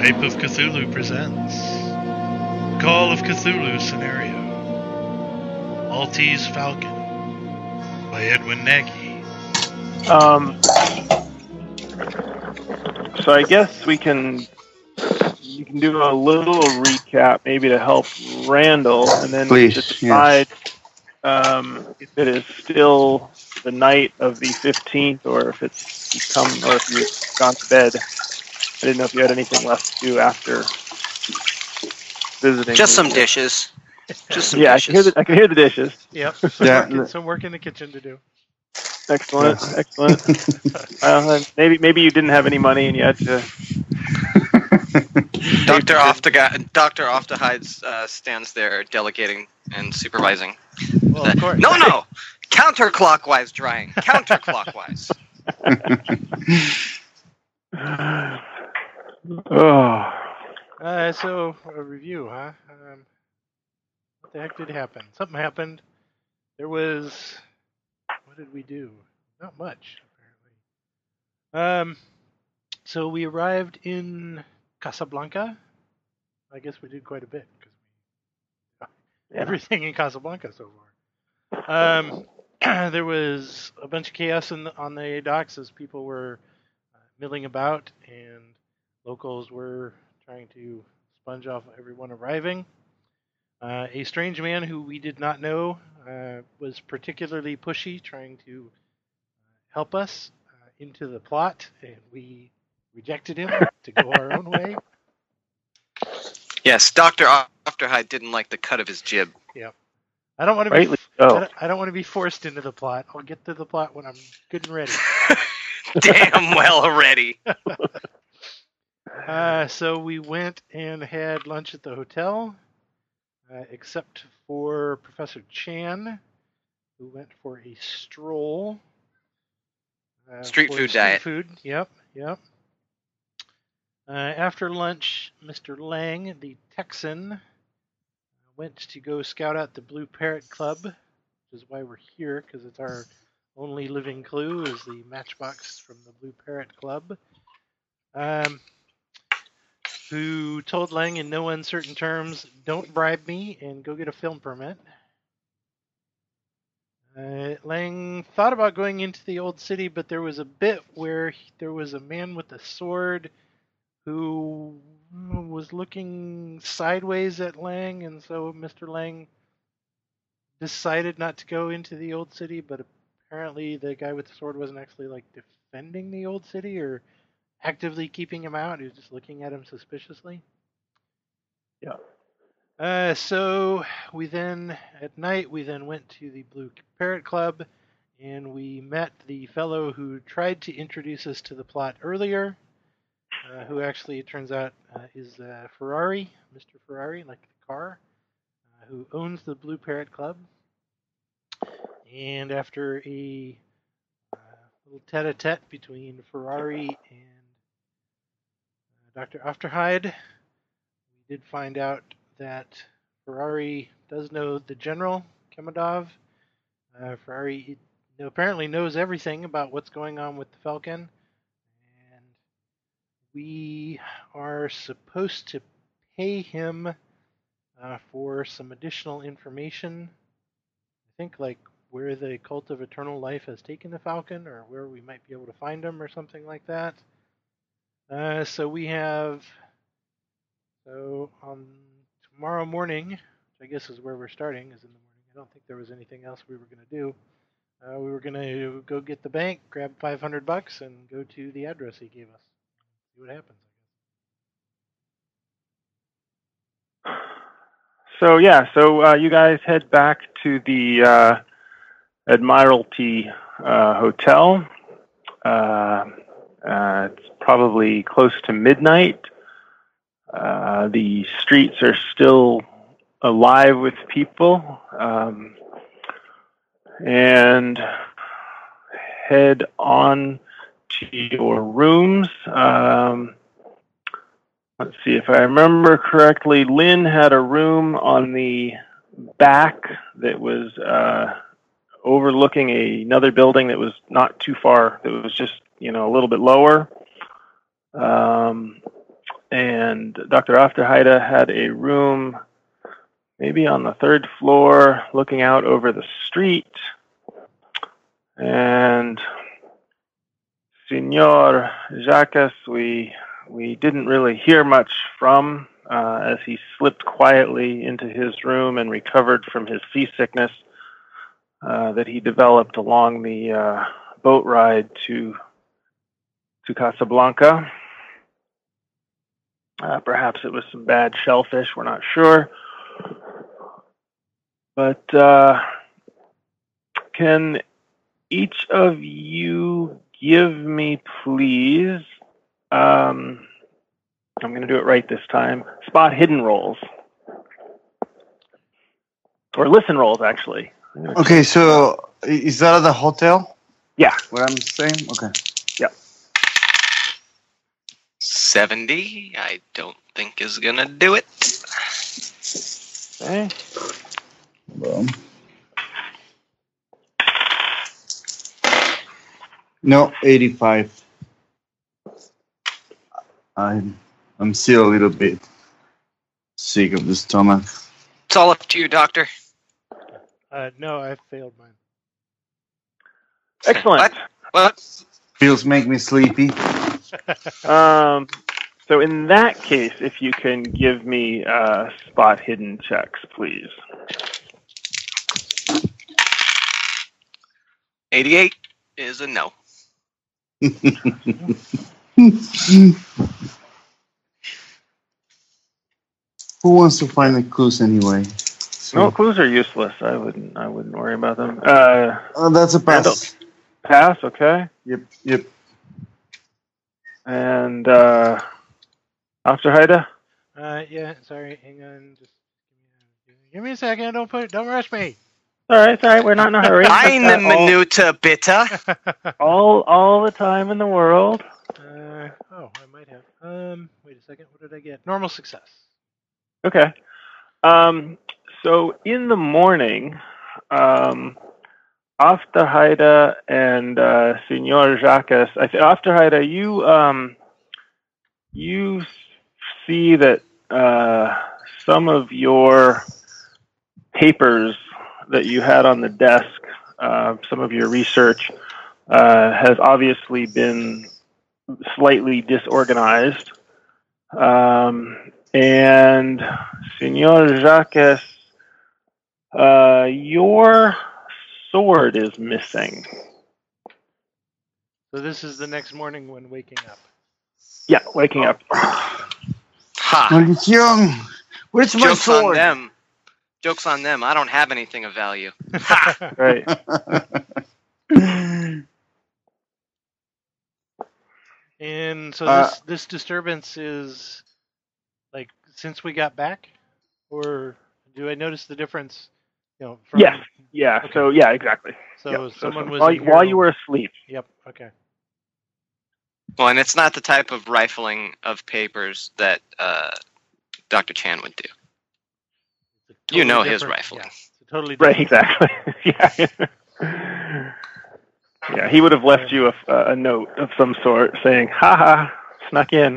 Type of Cthulhu presents Call of Cthulhu Scenario Maltese Falcon by Edwin Nagy. So I guess you can do a little recap maybe to help Randall, and then Please, decide if it is still the night of the 15th or if it's or if you've gone to bed. I didn't know if you had anything left to do after visiting. Just some dishes. Just some yeah, dishes. I can hear the dishes. Yep. Some work in the kitchen to do. Excellent, excellent. Maybe you didn't have any money and you had to. Dr. Ofterhide stands there delegating and supervising. Well, of course. No! Counterclockwise drying. Counterclockwise. So, a review, huh? What the heck did happen? Something happened. What did we do? Not much, apparently. So we arrived in Casablanca. I guess we did quite a bit because everything in Casablanca so far. There was a bunch of chaos on the docks as people were milling about, and locals were trying to sponge off everyone arriving. A strange man who we did not know was particularly pushy, trying to help us into the plot, and we rejected him to go our own way. Yes, Dr. Ofterhide didn't like the cut of his jib. Yep. I don't want to be forced into the plot. I'll get to the plot when I'm good and ready. Damn well ready. So we went and had lunch at the hotel, except for Professor Chan, who went for a stroll. Street food diet. Yep. After lunch, Mr. Lang, the Texan, went to go scout out the Blue Parrot Club, which is why we're here, because it's our only living clue is the matchbox from the Blue Parrot Club. Who told Lang in no uncertain terms, "Don't bribe me and go get a film permit." Lang thought about going into the old city, but there was a bit where there was a man with a sword who was looking sideways at Lang, and so Mr. Lang decided not to go into the old city, but apparently the guy with the sword wasn't actually defending the old city or actively keeping him out. He was just looking at him suspiciously. Yeah. So at night, we then went to the Blue Parrot Club, and we met the fellow who tried to introduce us to the plot earlier, who actually, it turns out, is Ferrari, Mr. Ferrari, like the car, who owns the Blue Parrot Club. And after a little tete-a-tete between Ferrari and Dr. Ofterhide, we did find out that Ferrari does know the General Kemedov. Ferrari apparently knows everything about what's going on with the Falcon, and we are supposed to pay him for some additional information. I think where the Cult of Eternal Life has taken the Falcon, or where we might be able to find him, or something like that. So on tomorrow morning, which I guess is where we're starting, is in the morning. I don't think there was anything else we were going to do. We were going to go get the bank, grab $500, and go to the address he gave us. See what happens, I guess. So you guys head back to the Admiralty Hotel. It's probably close to midnight. The streets are still alive with people, and head on to your rooms. Let's see, if I remember correctly, Lynn had a room on the back that was overlooking another building that was not too far, that was just, a little bit lower. and Dr. Afterheide had a room maybe on the 3rd floor looking out over the street. And Signor Jacques, we didn't really hear much from as he slipped quietly into his room and recovered from his seasickness that he developed along the boat ride to Casablanca. Perhaps it was some bad shellfish, we're not sure. But can each of you give me, please, I'm going to do it right this time, spot hidden rolls. Or listen rolls, actually. Okay, so is that at the hotel? Yeah. What I'm saying? Okay. Yep. 70, I don't think is gonna do it. Okay. Well. No, 85. I'm still a little bit sick of the stomach. It's all up to you, Doctor. No, I failed mine. Excellent. What? Pills make me sleepy. So in that case, if you can give me spot hidden checks, please. 88 is a no. Who wants to find the clues anyway? So, No, clues are useless. I wouldn't worry about them. that's a pass. Pass, okay. Yep. And Afterheide? Yeah, sorry, hang on, just give me a second. Don't rush me. All right. We're not in a hurry. Eine Minute, bitte. All the time in the world. I might have. Wait a second. What did I get? Normal success. Okay. So in the morning, Afterheide and Signor Jacques, Afterheide, you see that some of your papers that you had on the desk, some of your research, has obviously been slightly disorganized. And Signor Jacques, your sword is missing. So this is the next morning when waking up. Yeah, waking up. Ha! Maldición! Where's my Joke's on sword? them. Joke's on them. I don't have anything of value. Right. And so this disturbance is like since we got back, or do I notice the difference? From, Yes. Yeah. Okay. So yeah, exactly. So Yep. someone was while you were asleep. Yep. Okay. Well, and it's not the type of rifling of papers that Dr. Chan would do. You know his rifling. Yeah, it's a totally Right. different. Exactly. Yeah. Yeah. He would have left you a note of some sort saying, "Ha ha, snuck in."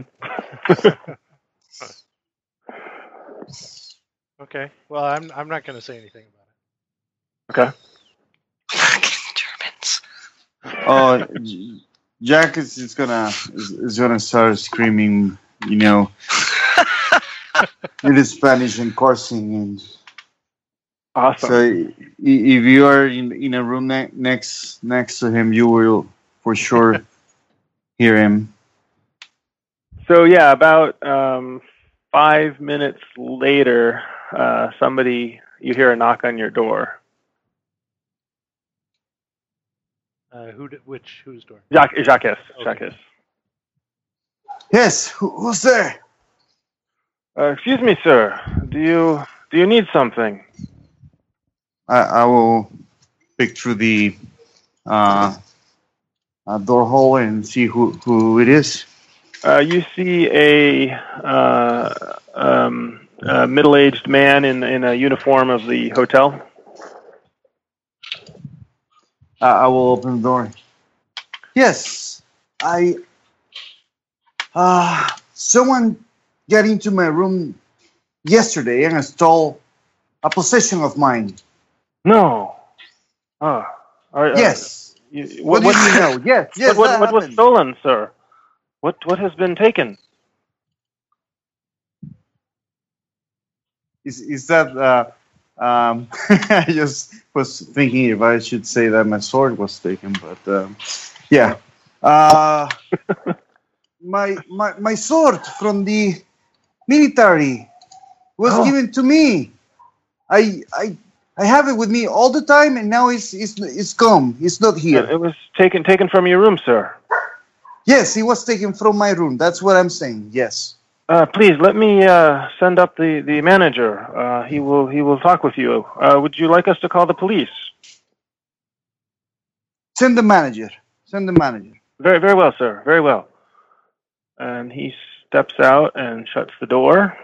Okay. Well, I'm not going to say anything about Okay. Fucking Germans. Oh, Jack is gonna start screaming, in Spanish and cursing, and Awesome. so if you are in a room next to him, you will for sure hear him. So yeah, about 5 minutes later, you hear a knock on your door. whose door? Jacques. Okay. Yes, who's there? Excuse me, sir. Do you need something? I will pick through the door hole and see who it is. You see a middle-aged man in a uniform of the hotel. I will open the door. Yes, someone get into my room yesterday and stole a possession of mine. No. Yes. What do you know? Yes, that what was happened. stolen, sir? What has been taken? Is that I just was thinking if I should say that my sword was taken, but yeah. My sword from the military was given to me. I have it with me all the time, and now it's gone. It's not here. It was taken from your room, sir. Yes, it was taken from my room. That's what I'm saying. Yes. Please let me send up the manager. He will talk with you. Would you like us to call the police? Send the manager. Very well, sir. Very well. And he steps out and shuts the door.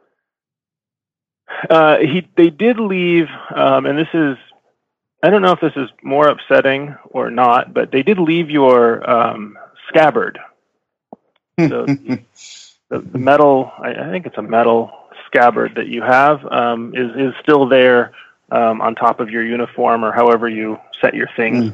They did leave, and this is, I don't know if this is more upsetting or not, but they did leave your scabbard. So the metal, I think it's a metal scabbard that you have, is still there on top of your uniform or however you set your things.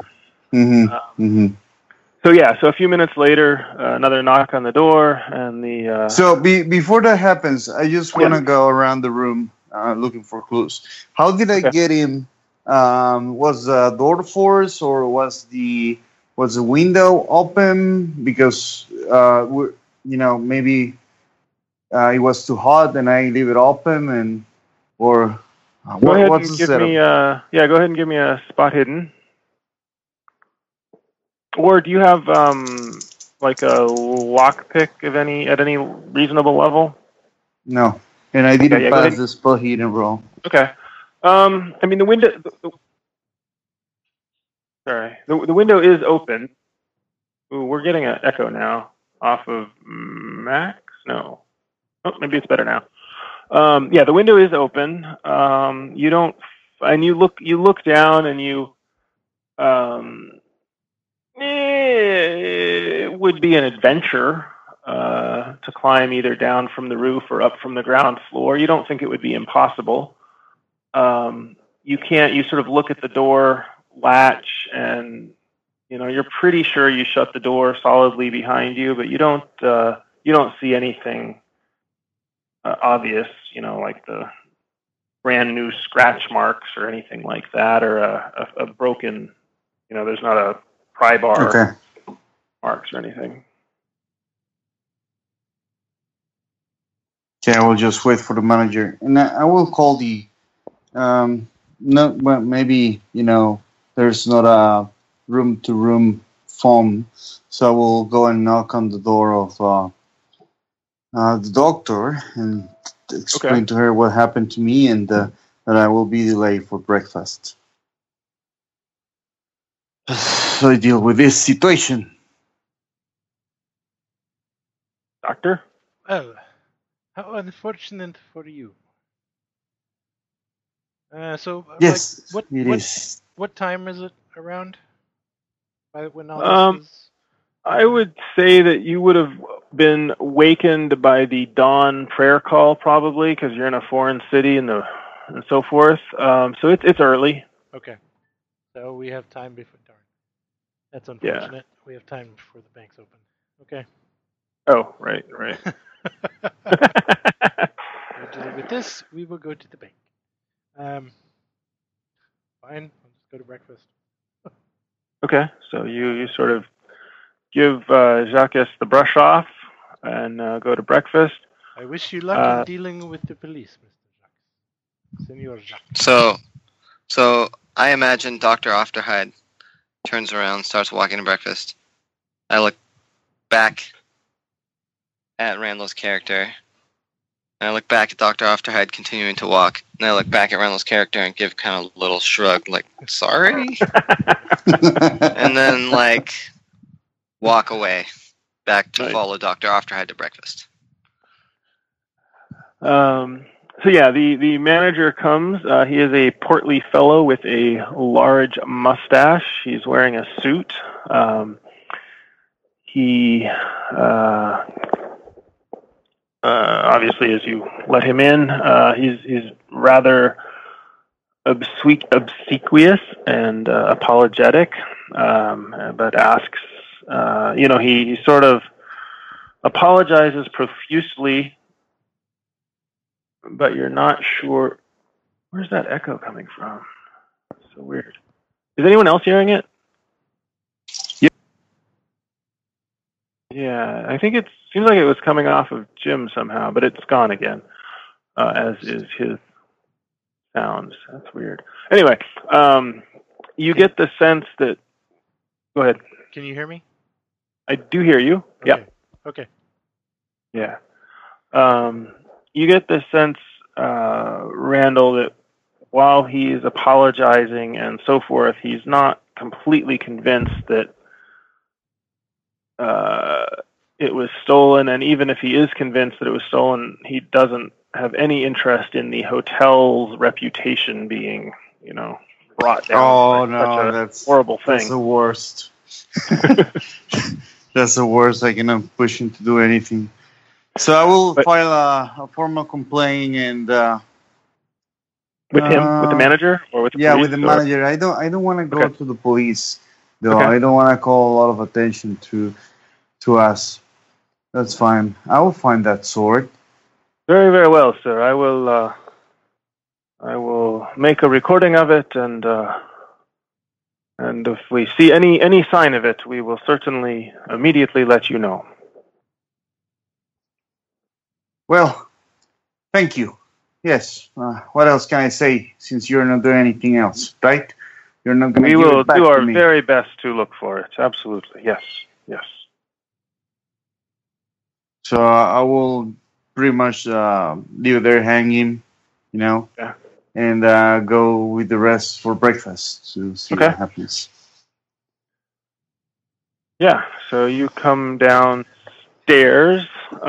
So yeah, so a few minutes later, another knock on the door, and the. So before that happens, I just want to go around the room looking for clues. How did I get in? Was the door forced, or was the window open? Because maybe it was too hot and I leave it open, and or go ahead and give me go ahead and give me a spot hidden. Or do you have like a lockpick at any reasonable level? No, and I didn't pass the spot hidden roll. Okay. I mean the window. The window is open. Ooh, we're getting an echo now off of Max. No, maybe it's better now. The window is open. You don't, and you look down, and you. It would be an adventure to climb either down from the roof or up from the ground floor. You don't think it would be impossible. You can't. You sort of look at the door latch, and you're pretty sure you shut the door solidly behind you, but you don't see anything obvious. Like the brand new scratch marks or anything like that, or a broken. There's not a pry bar marks or anything. Okay, I will just wait for the manager, and I will call the. Maybe there's not a room-to-room phone, so I will go and knock on the door of the doctor and explain to her what happened to me, and that I will be delayed for breakfast. So I deal with this situation. Doctor? Oh, how unfortunate for you. Yes, what time is it around? When all this is... I would say that you would have been wakened by the dawn prayer call, probably, because you're in a foreign city and so forth. So it's early. Okay, so we have time before darn. That's unfortunate. Yeah. We have time before the bank's open. Okay. Oh, right. With this, we will go to the bank. Fine. I'll just go to breakfast. Okay, so you sort of give Jacques the brush off and go to breakfast. I wish you luck in dealing with the police, Mr. Jacques. Senor Jacques. So I imagine Dr. Afterhide turns around, starts walking to breakfast. I look back at Randall's character, and I look back at Dr. Afterhide continuing to walk, and I look back at Randall's character and give kind of a little shrug, like, sorry? And then, walk away, back to follow Dr. Afterhide to breakfast. So yeah, the manager comes. He is a portly fellow with a large mustache. He's wearing a suit. He obviously, as you let him in, he's rather obsequious and apologetic, but asks, he sort of apologizes profusely, but you're not sure. Where's that echo coming from? It's so weird. Is anyone else hearing it? Yeah, I think it seems like it was coming off of Jim somehow, but it's gone again, as is his sounds. That's weird. Anyway, you get the sense that... Go ahead. Can you hear me? I do hear you. Okay. Yeah. Okay. Yeah. You get the sense, Randall, that while he's apologizing and so forth, he's not completely convinced that it was stolen, and even if he is convinced that it was stolen, he doesn't have any interest in the hotel's reputation being, brought down. Oh, by such no, a that's horrible thing. That's the worst. That's the worst. I cannot push him to do anything. So I will file a formal complaint and with him, with the manager, or with the police? With the manager. I don't want to go to the police, though. Okay. I don't want to call a lot of attention to us. That's fine. I will find that sword. Very, very well, sir. I will make a recording of it, and if we see any sign of it, we will certainly immediately let you know. Well, thank you. Yes. What else can I say? Since you're not doing anything else, right? You're not going to. We will do our very best to look for it. Absolutely. Yes. Yes. So I will pretty much leave it there hanging, Yeah. and go with the rest for breakfast to see what happens. Yeah. So you come downstairs,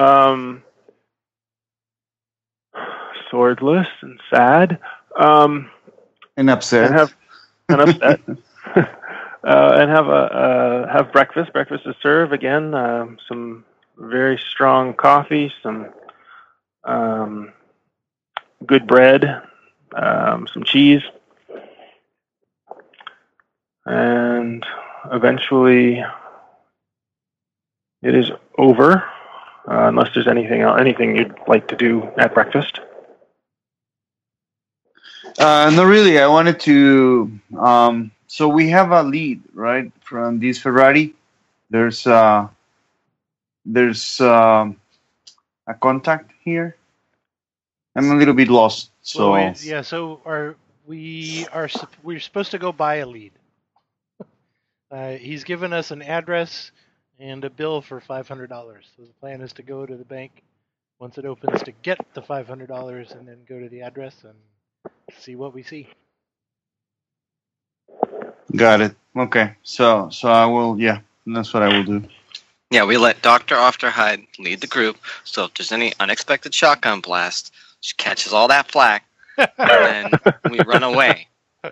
swordless and sad, and upset, and upset, and have breakfast. Breakfast is served again. Some very strong coffee, some good bread, some cheese, and eventually it is over. Unless there's anything you'd like to do at breakfast. No, really. I wanted to. So we have a lead, right, from this Ferrari. There's a contact here. I'm a little bit lost. So we're supposed to go buy a lead. He's given us an address and a bill for $500. So the plan is to go to the bank once it opens to get the $500 and then go to the address and see what we see. Got it. Okay. So I will. Yeah, that's what I will do. Yeah, we let Dr. Afterhide lead the group, so if there's any unexpected shotgun blast, she catches all that flack, and then we run away.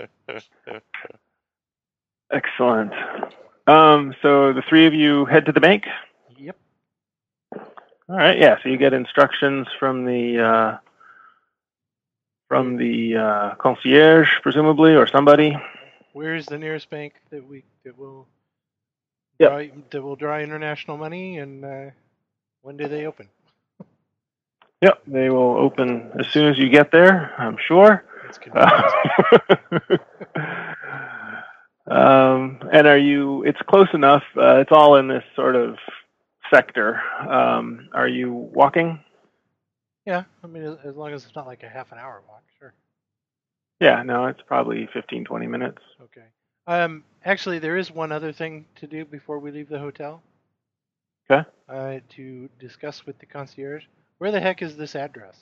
Excellent. So the three of you head to the bank? Yep. All right, yeah, so you get instructions from the concierge, presumably, or somebody. Where's the nearest bank that will draw international money, and when do they open? Yep, they will open as soon as you get there, I'm sure. That's convenient. And it's close enough, it's all in this sort of sector. Are you walking? Yeah, I mean, as long as it's not like a half an hour walk, sure. Yeah, no, it's probably 15, 20 minutes. Okay. Actually, there is one other thing to do before we leave the hotel. Okay. To discuss with the concierge. Where the heck is this address?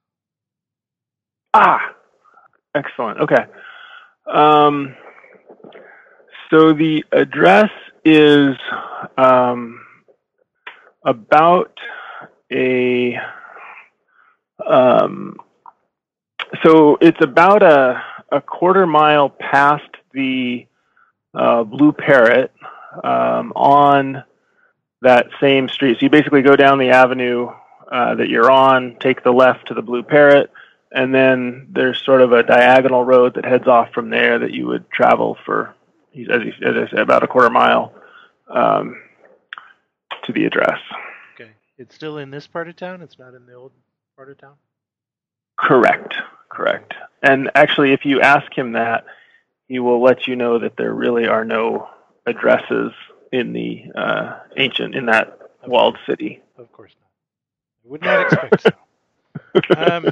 Excellent. Okay. So the address is about a... so it's about a quarter mile past the Blue Parrot on that same street. So you basically go down the avenue that you're on, take the left to the Blue Parrot, and then there's sort of a diagonal road that heads off from there that you would travel for, as I said, about a quarter mile to the address. Okay. It's still in this part of town? It's not in the old part of town? Correct. And actually, if you ask him that, he will let you know that there really are no addresses in the in that walled city. Of course not. I would not expect so.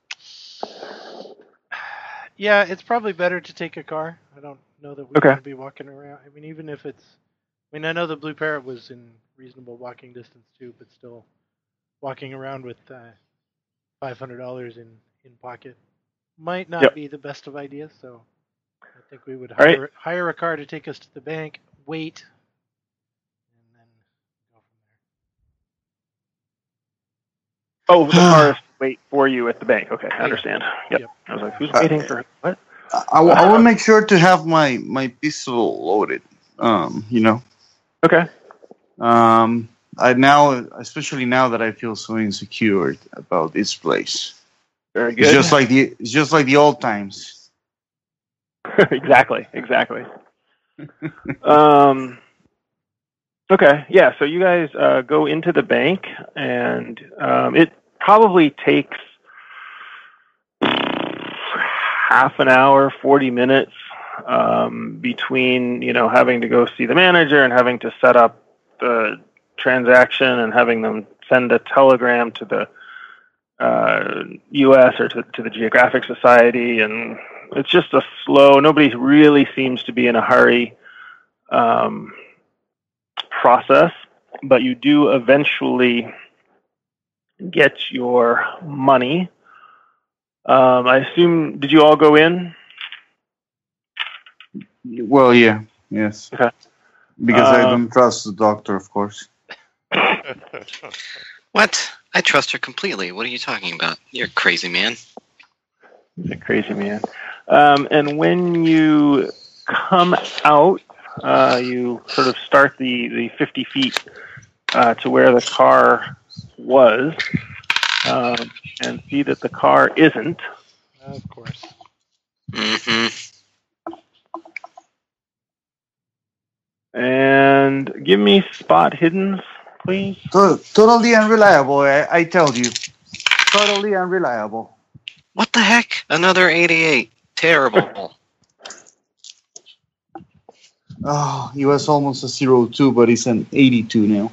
Yeah, it's probably better to take a car. I don't know that we want to be walking around. I mean, even if it's... I mean, I know the Blue Parrot was in reasonable walking distance too, but still walking around with $500 in pocket might not be the best of ideas, so I think we would hire a car to take us to the bank, wait, and then go from there. Oh, the car is wait for you at the bank. Okay, I understand. Yep. I was like, who's waiting for what? I will make sure to have my pistol loaded. Okay. I now, especially now that I feel so insecure about this place. Very good. It's just like the old times. Exactly. Okay, yeah. So you guys go into the bank, and it probably takes half an hour, 40 minutes between having to go see the manager and having to set up the transaction and having them send a telegram to the U.S. or to the Geographic Society, and it's just a slow. Nobody really seems to be in a hurry process, but you do eventually get your money. I assume, did you all go in? Well, yeah, yes. Okay. Because I don't trust the doctor, of course. What? I trust her completely. What are you talking about? You're a crazy man. He's a crazy man. And when you come out, you sort of start the 50 feet to where the car was, and see that the car isn't. Of course. Mm-hmm. And give me spot hiddens, please. Totally unreliable, I tell you. Totally unreliable. What the heck? Another 88. Terrible. Oh, he was almost a 02, but he's an 82 now.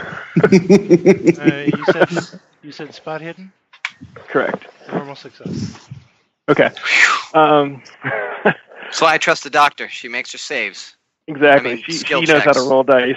You said spot hidden? Correct. Normal success. Okay. So I trust the doctor. She makes her saves. Exactly. I mean, she knows how to roll dice.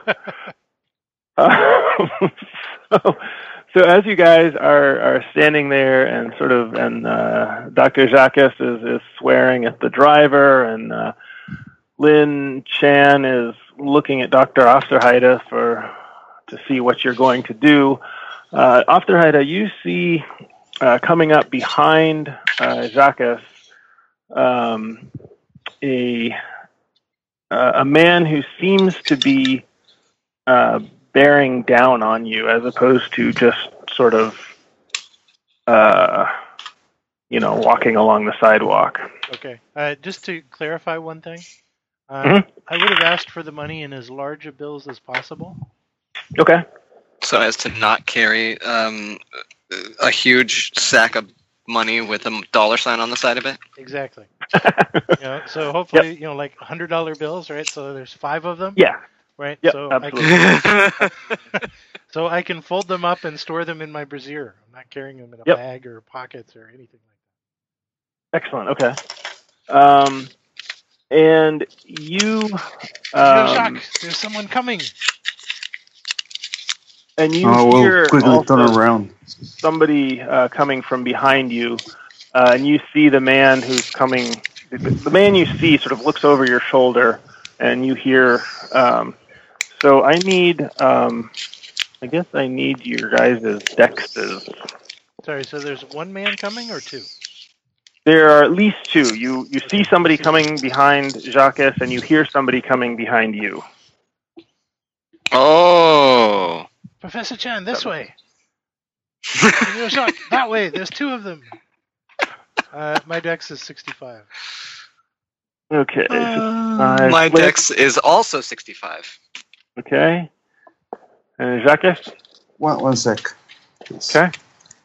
So as you guys are standing there and Dr. Jacques is swearing at the driver, and Lin Chan is looking at Dr. Osterheide to see what you're going to do. Osterheide, you see coming up behind Jacques a man who seems to be bearing down on you, as opposed to just sort of walking along the sidewalk. Okay. Just to clarify one thing, Mm-hmm. I would have asked for the money in as large of bills as possible. Okay. So as to not carry a huge sack of money with a dollar sign on the side of it? Exactly. So hopefully, like $100 bills, right? So there's 5 of them. Yeah. Right. Yep, So absolutely. so I can fold them up and store them in my brassiere. I'm not carrying them in a bag or pockets or anything like that. Excellent. Okay. And you. Jacques, there's someone coming. And you we'll hear quickly turn around. Somebody coming from behind you, and you see the man who's coming. The man you see sort of looks over your shoulder, and you hear. So I need. I guess I need your guys' dexes. Sorry. So there's one man coming or 2? There are at least 2. You see somebody coming behind Jacques, and you hear somebody coming behind you. Oh. Professor Chan, this way. Senor Jacques, that way. There's two of them. My dex is 65. Okay. My Flip. dex is also 65. Okay. And Jacques? One sec. Yes. Okay.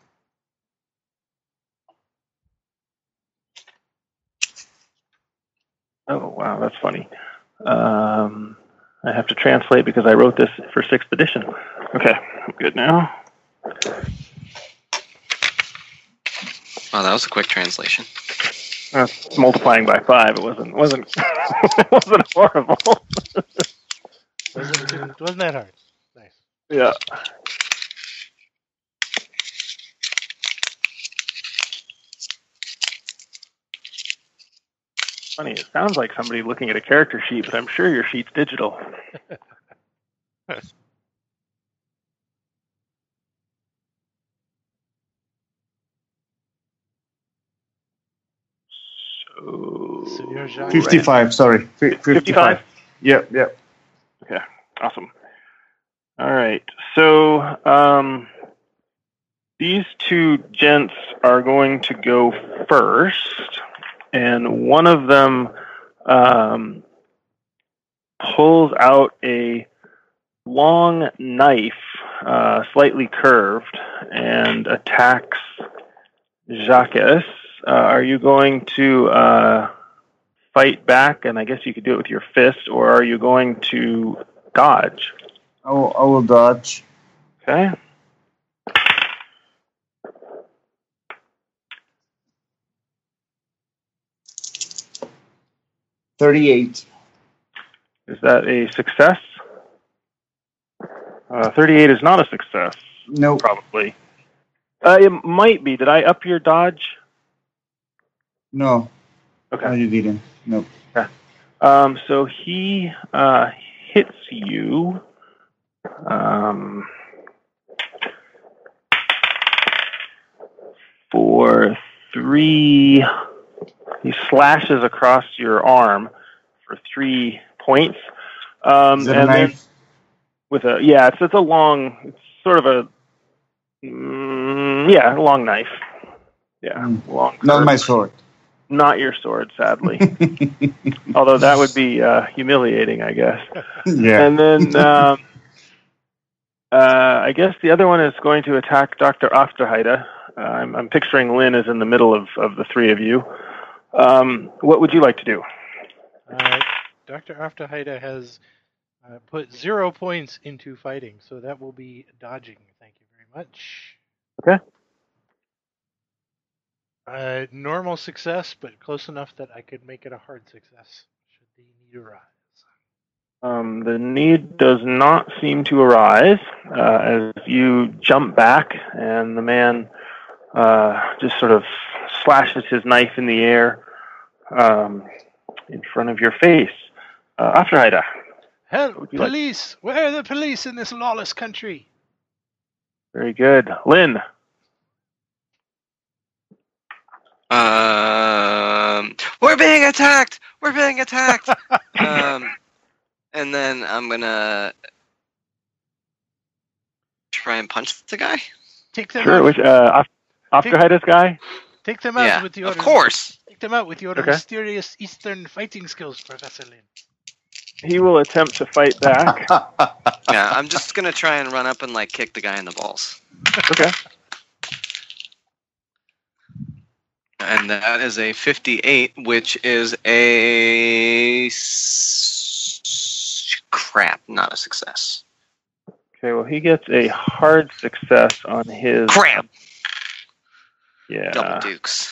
Oh, wow, that's funny. I have to translate because I wrote this for 6th edition. Okay, I'm good now. Oh, that was a quick translation. Multiplying by 5. It wasn't it wasn't horrible. Wasn't that hard? Nice. Yeah. Funny, it sounds like somebody looking at a character sheet, but I'm sure your sheet's digital. Senor Jacques. 55, sorry. 55. Yep. Okay, awesome. All right, so these two gents are going to go first, and one of them pulls out a long knife, slightly curved, and attacks Jacques. Are you going to fight back? And I guess you could do it with your fist, or are you going to dodge? I will dodge. Okay. $38. Is that a success? 38 is not a success. No. Probably. It might be. Did I up your dodge? No. Okay. No, you didn't. No. So he hits you. For 3, he slashes across your arm for 3 points. Is it a and knife? then with it's a long, it's sort of a long knife. Yeah, long. Not curve. my sword. Not your sword, sadly. Although that would be humiliating, I guess. Yeah. And then I guess the other one is going to attack Dr. Afterheide. I'm picturing Lynn is in the middle of the three of you. What would you like to do? Dr. Afterheide has put 0 points into fighting, so that will be dodging. Thank you very much. Okay. Normal success, but close enough that I could make it a hard success, should the need arise. The need does not seem to arise as you jump back, and the man just sort of slashes his knife in the air in front of your face. Afterheide. Help! Police! Where are the police in this lawless country? Very good. Lynn. We're being attacked! We're being attacked! And then I'm gonna try and punch the guy? Take them Sure, out. which Afterheide's guy? Take them out with your... Of course! Take them out with your mysterious Eastern fighting skills, Professor Lin. He will attempt to fight back. Yeah, I'm just gonna try and run up and kick the guy in the balls. Okay. And that is a 58, which is a crap, not a success. Okay, well, he gets a hard success on his... Crap! Yeah. Double dukes.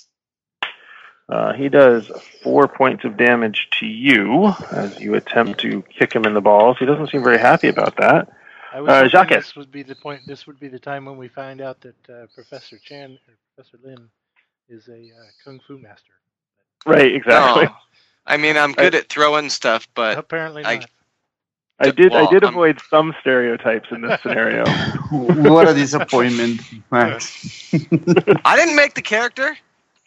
He does 4 points of damage to you as you attempt to kick him in the balls. He doesn't seem very happy about that. I was Jacques. This would be the point. This would be the time when we find out that Professor Chan or Professor Lin is a kung fu master. Right, exactly. No. I mean, I'm good at throwing stuff, but apparently not. I did avoid some stereotypes in this scenario. What a disappointment, Max. I didn't make the character.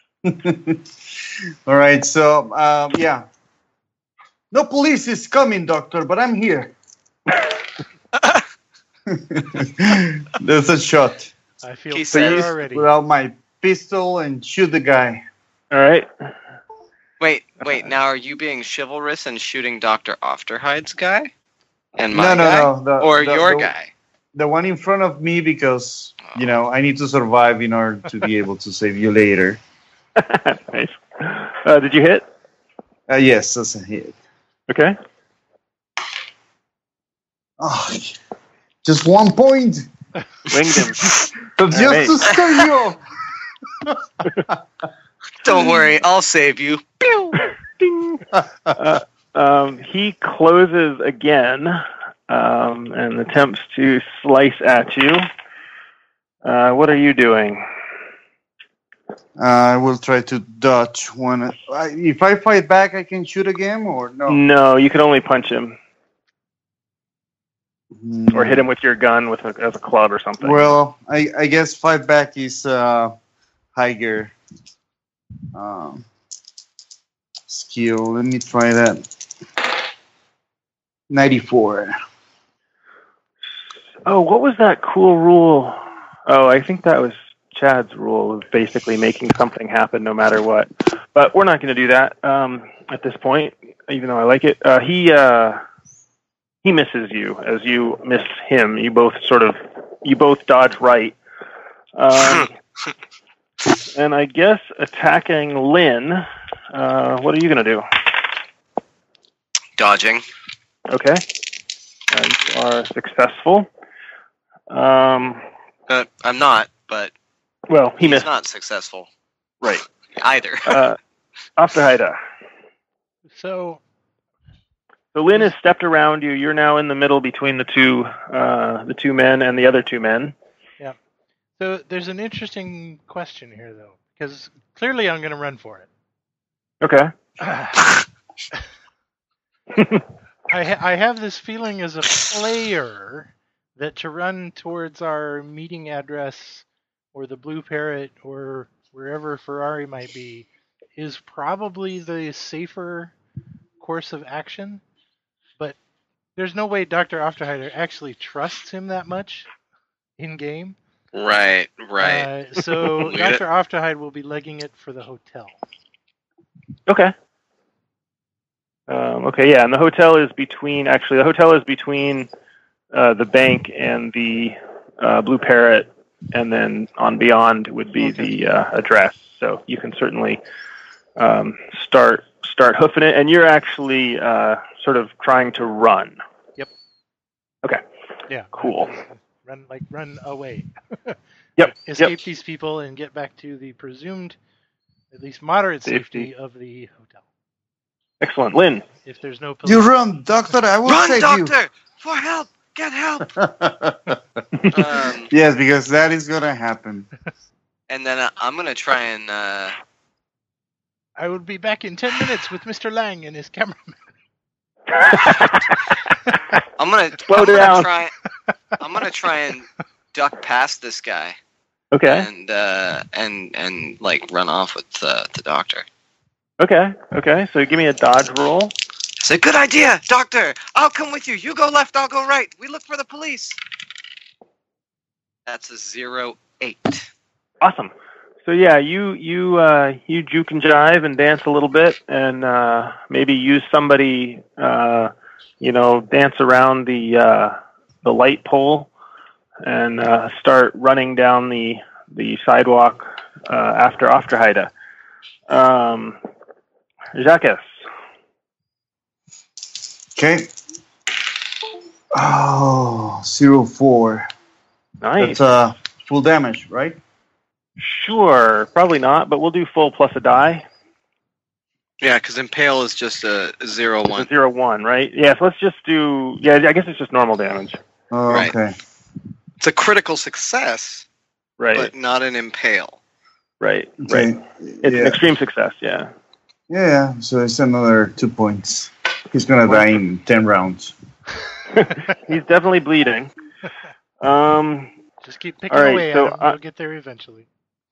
All right, so yeah. No police is coming, doctor, but I'm here. There's a shot. I feel He better says- already. Without my pistol and shoot the guy. All right. Wait. Now, are you being chivalrous and shooting Dr. Afterhide's guy? And No, my no, guy? no. Or your guy? The one in front of me because, I need to survive in order to be able to save you later. Nice. Did you hit? Yes, that's a hit. Okay. Oh, just 1 point. Winged him. So just right. to scare you off. Don't worry, I'll save you. Pew! Ding. He closes again and attempts to slice at you. What are you doing? I will try to dodge one. If I fight back, I can shoot again, or no? No, you can only punch him Mm. or hit him with your gun as a club or something. Well, I guess fight back is higher skill. Let me try that. 94. Oh, what was that cool rule? Oh, I think that was Chad's rule of basically making something happen no matter what. But we're not going to do that at this point, even though I like it. He misses you as you miss him. You both dodge right. And I guess attacking Lynn, what are you going to do? Dodging. Okay. You are successful. I'm not, but Well, he he's missed. not successful. Right. Either. Afterhaida. So So Lynn has stepped around you. You're now in the middle between the two men and the other two men. So there's an interesting question here, though, because clearly I'm going to run for it. Okay. I have this feeling as a player that to run towards our meeting address or the Blue Parrot or wherever Ferrari might be is probably the safer course of action. But there's no way Dr. Afterhider actually trusts him that much in game. Right. So Lead Dr. Afterhide will be legging it for the hotel. Okay. Okay, yeah, and the hotel is between the bank and the Blue Parrot, and then on beyond would be the address. So you can certainly start hoofing it, and you're actually sort of trying to run. Yep. Okay. Yeah. Cool. Run away. Yep. Escape these people and get back to the presumed, at least moderate safety of the hotel. Excellent. Lynn. If there's no police. You run, Doctor. I will Run, save Doctor! For help! Get help! you. Yes, because that is going to happen. And then I'm going to try and... I will be back in 10 minutes with Mr. Lang and his cameraman. I'm gonna try and duck past this guy. Okay. And like run off with the doctor. Okay. So give me a dodge roll. It's a good idea, Doctor. I'll come with you. You go left, I'll go right. We look for the police. That's a 0-8. Awesome. So yeah, you juke and jive and dance a little bit, and maybe use somebody, dance around the light pole, and start running down the sidewalk after Afterheide. Jacques. Okay. Oh, 0-4. Nice. That's full damage, right? Sure, probably not, but we'll do full plus a die. Yeah, because Impale is just a 0-1. It's a 0-1, right? Yeah, so let's just do... Yeah, I guess it's just normal damage. Oh, Right. okay. It's a critical success, Right, but not an Impale. right. Okay. It's an extreme success, yeah. Yeah, so it's another 2 points. He's going to die in 10 rounds. He's definitely bleeding. Just keep picking All right, away so at him. You'll get there eventually.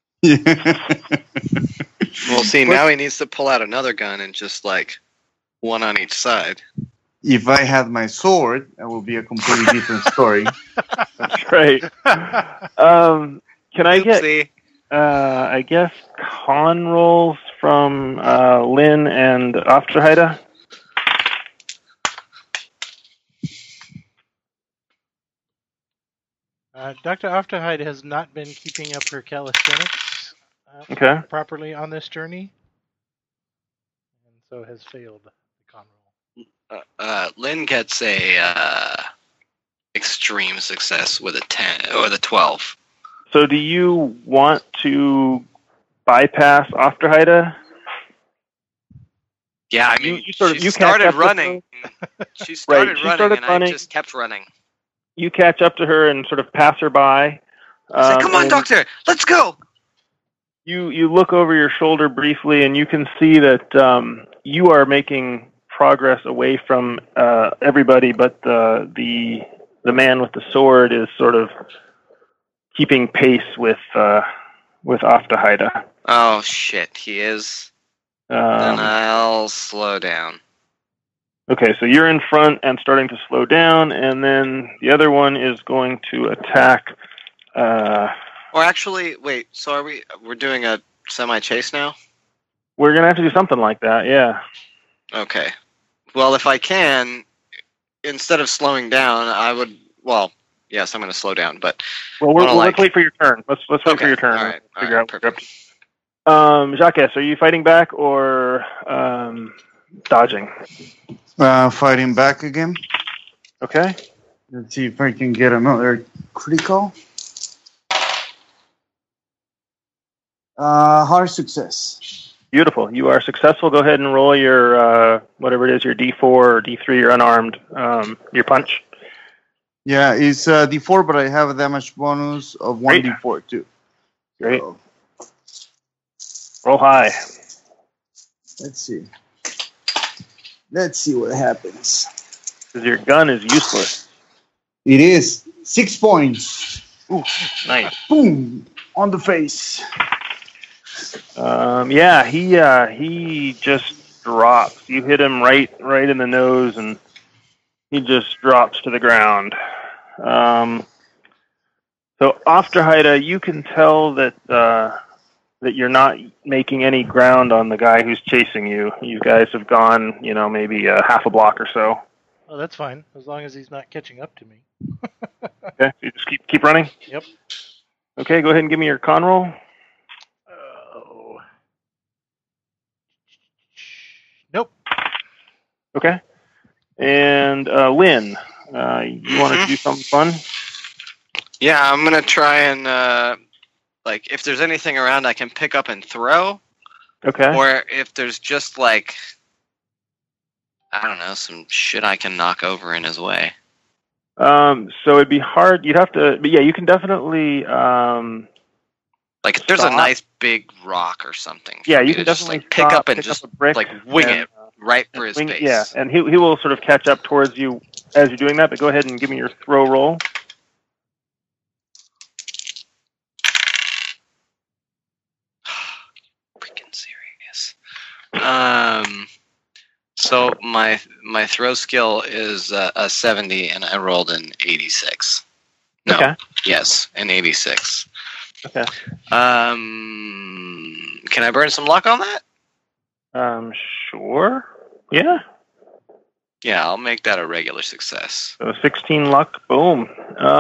Well, see, now he needs to pull out another gun and just, like, one on each side. If I had my sword, that would be a completely different story. That's right. Can I get, Oopsie. I guess, con rolls from Lynn and Afterheide? Dr. Afterhide has not been keeping up her calisthenics Okay. properly on this journey, and so has failed the con roll. Lynn gets a extreme success with a 10 or the 12. So do you want to bypass Afterheide? Yeah, I mean, You sort of- she you started catch up with running. She started she running, started and running. I just kept running. You catch up to her and sort of pass her by. I said, "Come on, and Doctor, let's go." You look over your shoulder briefly, and you can see that you are making progress away from everybody, but the man with the sword is sort of keeping pace with Afterheide. Oh shit, he is. Then I'll slow down. Okay, so you're in front and starting to slow down, and then the other one is going to attack. Or actually, wait. So we're doing a semi-chase now? We're gonna have to do something like that, yeah. Okay. Well, if I can, instead of slowing down, I would. Well, yes, I'm going to slow down, but. Well, let's wait for your turn. Let's wait for your turn. All right. Figure out Perfect. Jacques, are you fighting back or dodging? Fighting back again. Okay. Let's see if I can get another critical. Hard success. Beautiful. You are successful. Go ahead and roll your whatever it is, your D4 or D3, your unarmed, your punch. Yeah, it's D4, but I have a damage bonus of 1D4 too. Great. So, roll high. let's see. Let's see what happens. Because your gun is useless. It is 6 points. Ooh, nice. Boom! On the face. Yeah, he just drops. You hit him right in the nose, and he just drops to the ground. So Afterheide, you can tell that that you're not making any ground on the guy who's chasing you. You guys have gone, maybe half a block or so. Oh, that's fine, as long as he's not catching up to me. Okay, so you just keep running? Yep. Okay, go ahead and give me your con roll. Oh. Nope. Okay. And Lynn, you want to do something fun? Yeah, I'm going to try and, if there's anything around I can pick up and throw. Okay. Or if there's just, I don't know, some shit I can knock over in his way. So it'd be hard. You'd have to, but yeah, you can definitely. If there's a nice big rock or something. Yeah, you can definitely pick up and just a brick wing it right for his face. Yeah, and he will sort of catch up towards you as you're doing that. But go ahead and give me your throw roll. Freaking serious. So my throw skill is a 70, and I rolled an 86. No. Okay. Yes, an 86. Okay. Can I burn some luck on that? Sure. Yeah. Yeah, I'll make that a regular success. So 16 luck. Boom.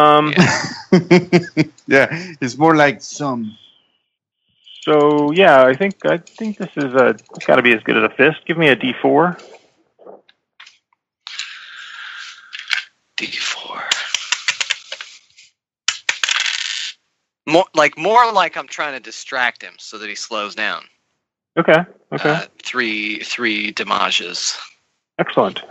Yeah, it's more like some. So yeah, I think this is it's got to be as good as a fist. Give me a D4. D4. More like I'm trying to distract him so that he slows down. Okay. Three damages. Excellent.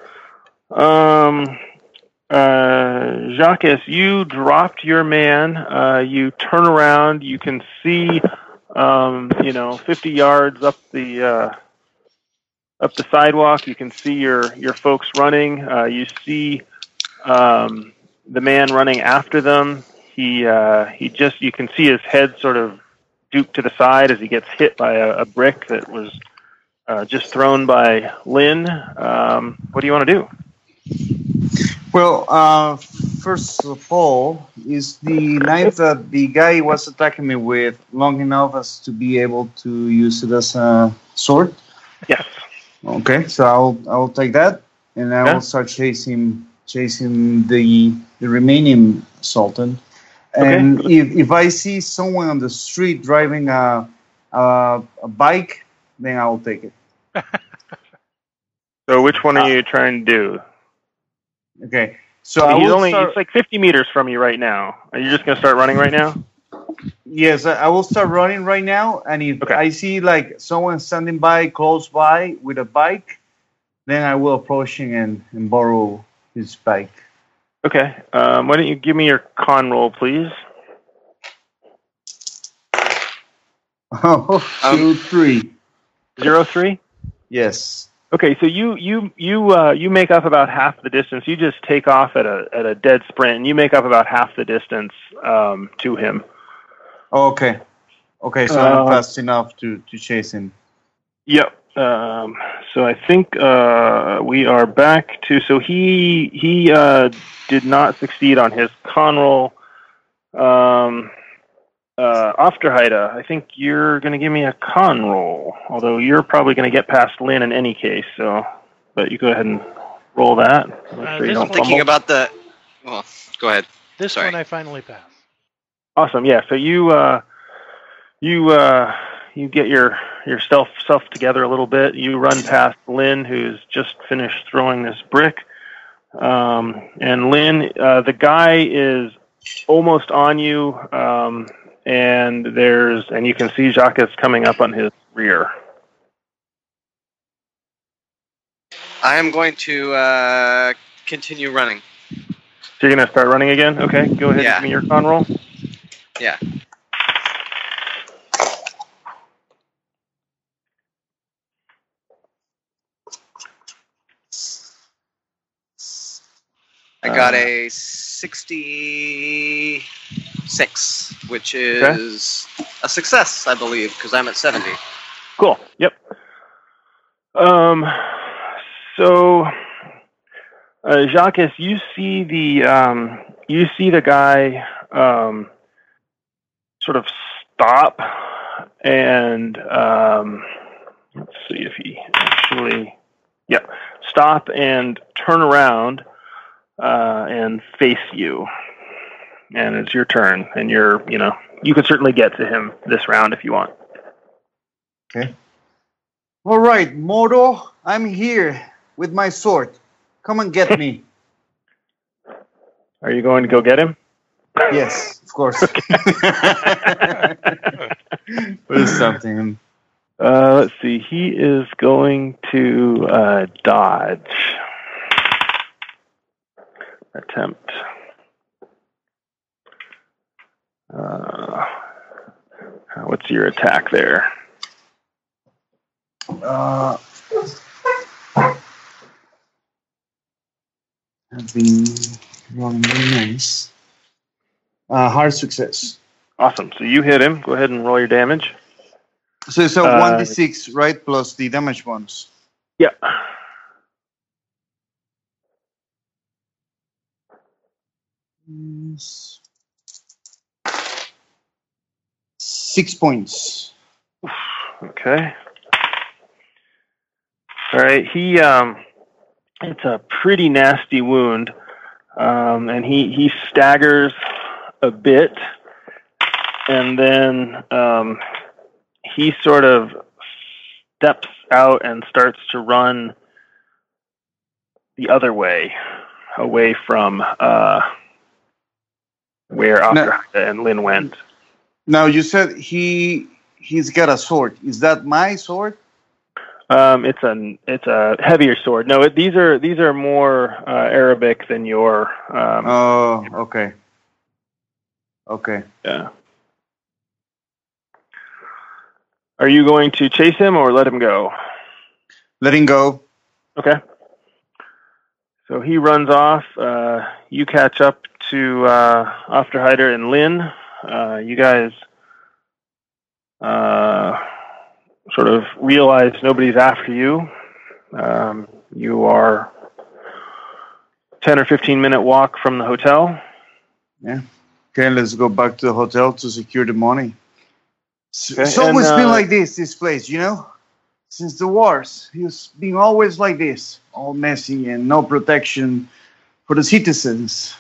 Jacques, you dropped your man. You turn around. You can see, 50 yards up the sidewalk. You can see your folks running. You see the man running after them. You can see his head sort of duped to the side as he gets hit by a brick that was just thrown by Lynn. What do you want to do? Well, first of all, Is the knife that the guy was attacking me with long enough as to be able to use it as a sword? Yes. Okay, so I'll take that, and I will start chasing the remaining Sultan. And if I see someone on the street driving a bike, then I will take it. So which one are you trying to do? Okay. So I he's will start... It's like 50 meters from you right now. Are you just going to start running right now? Yes, I will start running right now. And if I see like someone standing by close by with a bike, then I will approach him and borrow his bike. Okay. Why don't you give me your con roll, please? 2, 3. 0, 3? Yes. Okay, so you make up about half the distance. You just take off at a dead sprint, and you make up about half the distance to him. Okay. Okay, so I'm fast enough to chase him. Yep. So I think we are back to. So he did not succeed on his con roll. Afterheide, I think you're going to give me a con roll, although you're probably going to get past Lynn in any case. So, but you go ahead and roll that. I'm thinking about the. Well, go ahead. This one I finally passed. Awesome. Yeah. So you get yourself together a little bit. You run past Lynn, who's just finished throwing this brick. And Lynn, the guy is almost on you. And you can see Jacques coming up on his rear. I am going to continue running. So you're going to start running again? Okay, go ahead and give me your con roll. Yeah. I got a 66, which is a success, I believe, because I'm at 70. Cool. Yep. So, Jacques, you see the guy sort of stop and let's see if he actually stop and turn around and face you. And it's your turn, and you can certainly get to him this round if you want. Okay. All right, Moro, I'm here with my sword. Come and get me. Are you going to go get him? Yes, of course. What is something? Let's see. He is going to dodge. Attempt. What's your attack there? I've been rolling really nice. Hard success. Awesome. So you hit him. Go ahead and roll your damage. So it's a 1d6, right? Plus the damage bonus. Yeah. Yes. 6 points. Okay. All right. It's a pretty nasty wound, and he staggers a bit, and then he sort of steps out and starts to run the other way, away from where Afterheide and Lynn went. Now you said he's got a sword. Is that my sword? It's a heavier sword. No, these are more Arabic than your. Oh, okay. Okay. Yeah. Are you going to chase him or let him go? Let him go. Okay. So he runs off. You catch up to Afterheide and Lynn. You guys sort of realize nobody's after you. You are 10 or 15 minute walk from the hotel. Yeah. Okay, let's go back to the hotel to secure the money. Okay, It's always and, been like this place, you know? Since the wars. It's been always like this. All messy and no protection for the citizens.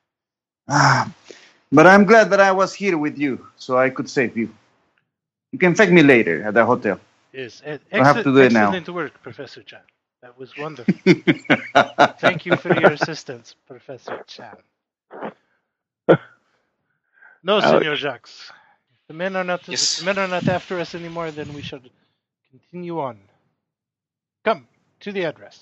But I'm glad that I was here with you, so I could save you. You can thank me later at the hotel. Yes, I have to do it now. excellent work, Professor Chan. That was wonderful. Thank you for your assistance, Professor Chan. No, Senor Jacques. If the men are not after us anymore, then we should continue on. Come to the address.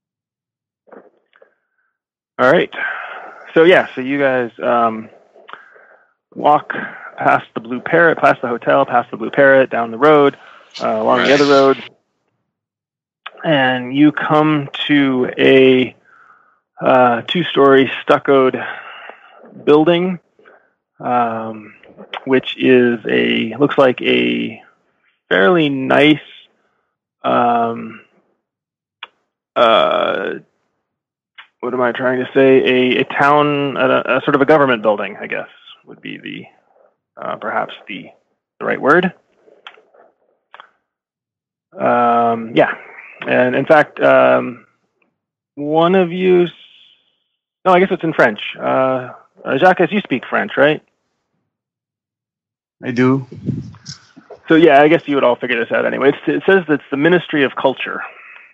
All right. So you guys walk past the Blue Parrot, past the hotel, past the Blue Parrot, down the road, along the other road, and you come to a 2-story stuccoed building, which looks like a fairly nice what am I trying to say? A town, a sort of a government building, I guess, would be the perhaps the right word. And in fact, one of you. No, I guess it's in French. Jacques, you speak French, right? I do. So I guess you would all figure this out anyway. It says that it's the Ministry of Culture.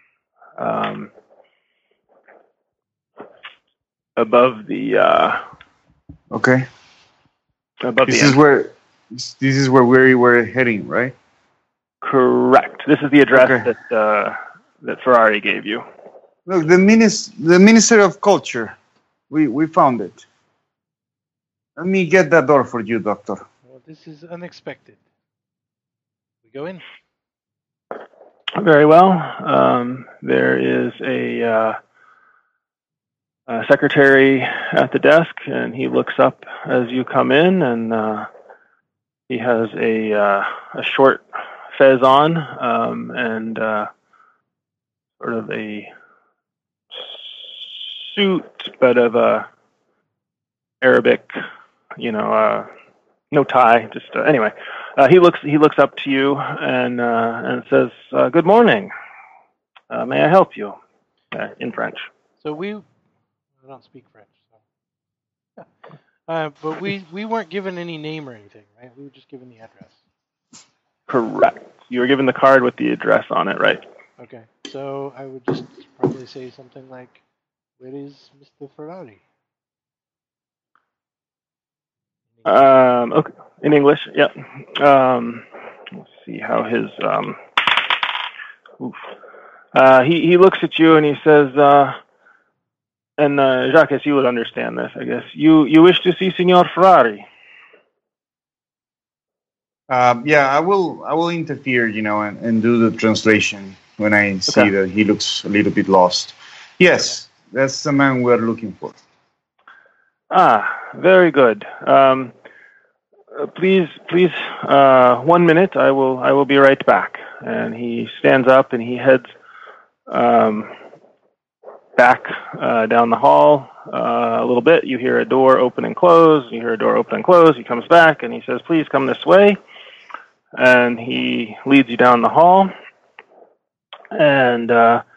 Above the okay. Above this is where we were heading, right? Correct. This is the address that Ferrari gave you. Look, the Minister of Culture. We found it. Let me get that door for you, Doctor. Well, this is unexpected. We go in. Very well. There is a secretary at the desk, and he looks up as you come in, and he has a short fez on, and sort of a suit, but of a Arabic, no tie. Just anyway, he looks up to you and says, "Good morning. May I help you?" In French. So I don't speak French, so. But we weren't given any name or anything, right? We were just given the address. Correct. You were given the card with the address on it, right? Okay. So I would just probably say something like, "Where is Mr. Ferrari?" Okay. In English, yep. Let's see how his. He looks at you and he says. And Jacques, you would understand this, I guess. You wish to see Signor Ferrari? I will interfere, and do the translation when I see that he looks a little bit lost. Yes, that's the man we're looking for. Very good. Please, 1 minute. I will be right back. And he stands up and he heads back down the hall a little bit. You hear a door open and close. You hear a door open and close. He comes back and he says, "Please come this way." And he leads you down the hall and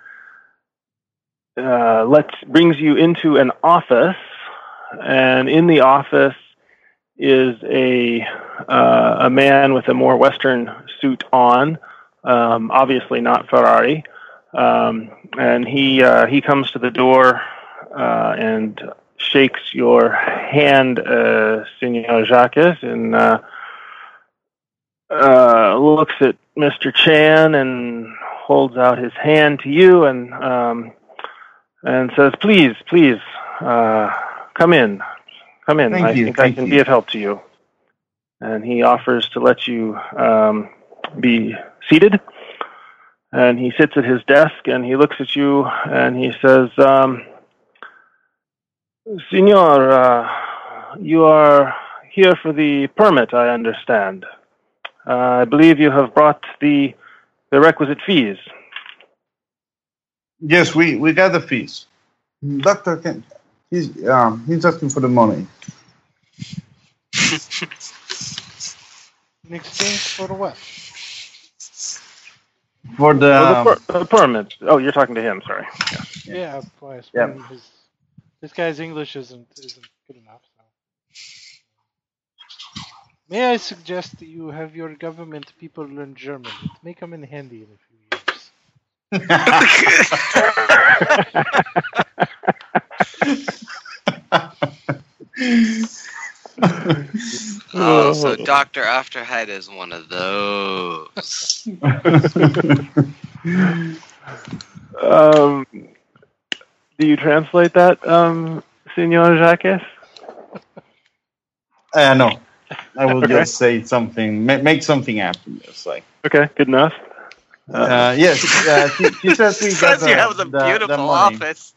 brings you into an office. And in the office is a man with a more Western suit on, obviously not Ferrari. And he comes to the door and shakes your hand, Senor Jacques, and looks at Mr. Chan and holds out his hand to you and says, "Please, come in. I think I can be of help to you." And he offers to let you be seated. And he sits at his desk and he looks at you and he says, "Senor, you are here for the permit, I understand. I believe you have brought the requisite fees." Yes, we got the fees. Doctor, he's asking for the money. In exchange for what? For the permit. Oh, you're talking to him. Sorry. Yeah, boy, I Yeah. suppose this guy's English isn't good enough. So. May I suggest that you have your government people learn German? It may come in handy in a few years. Oh, so Dr. Afterhead is one of those. Do you translate that, Senor Jacques? No. I will just say something, make something happen. Just like Okay, good enough. yes, she says we got Says you have the beautiful money. office.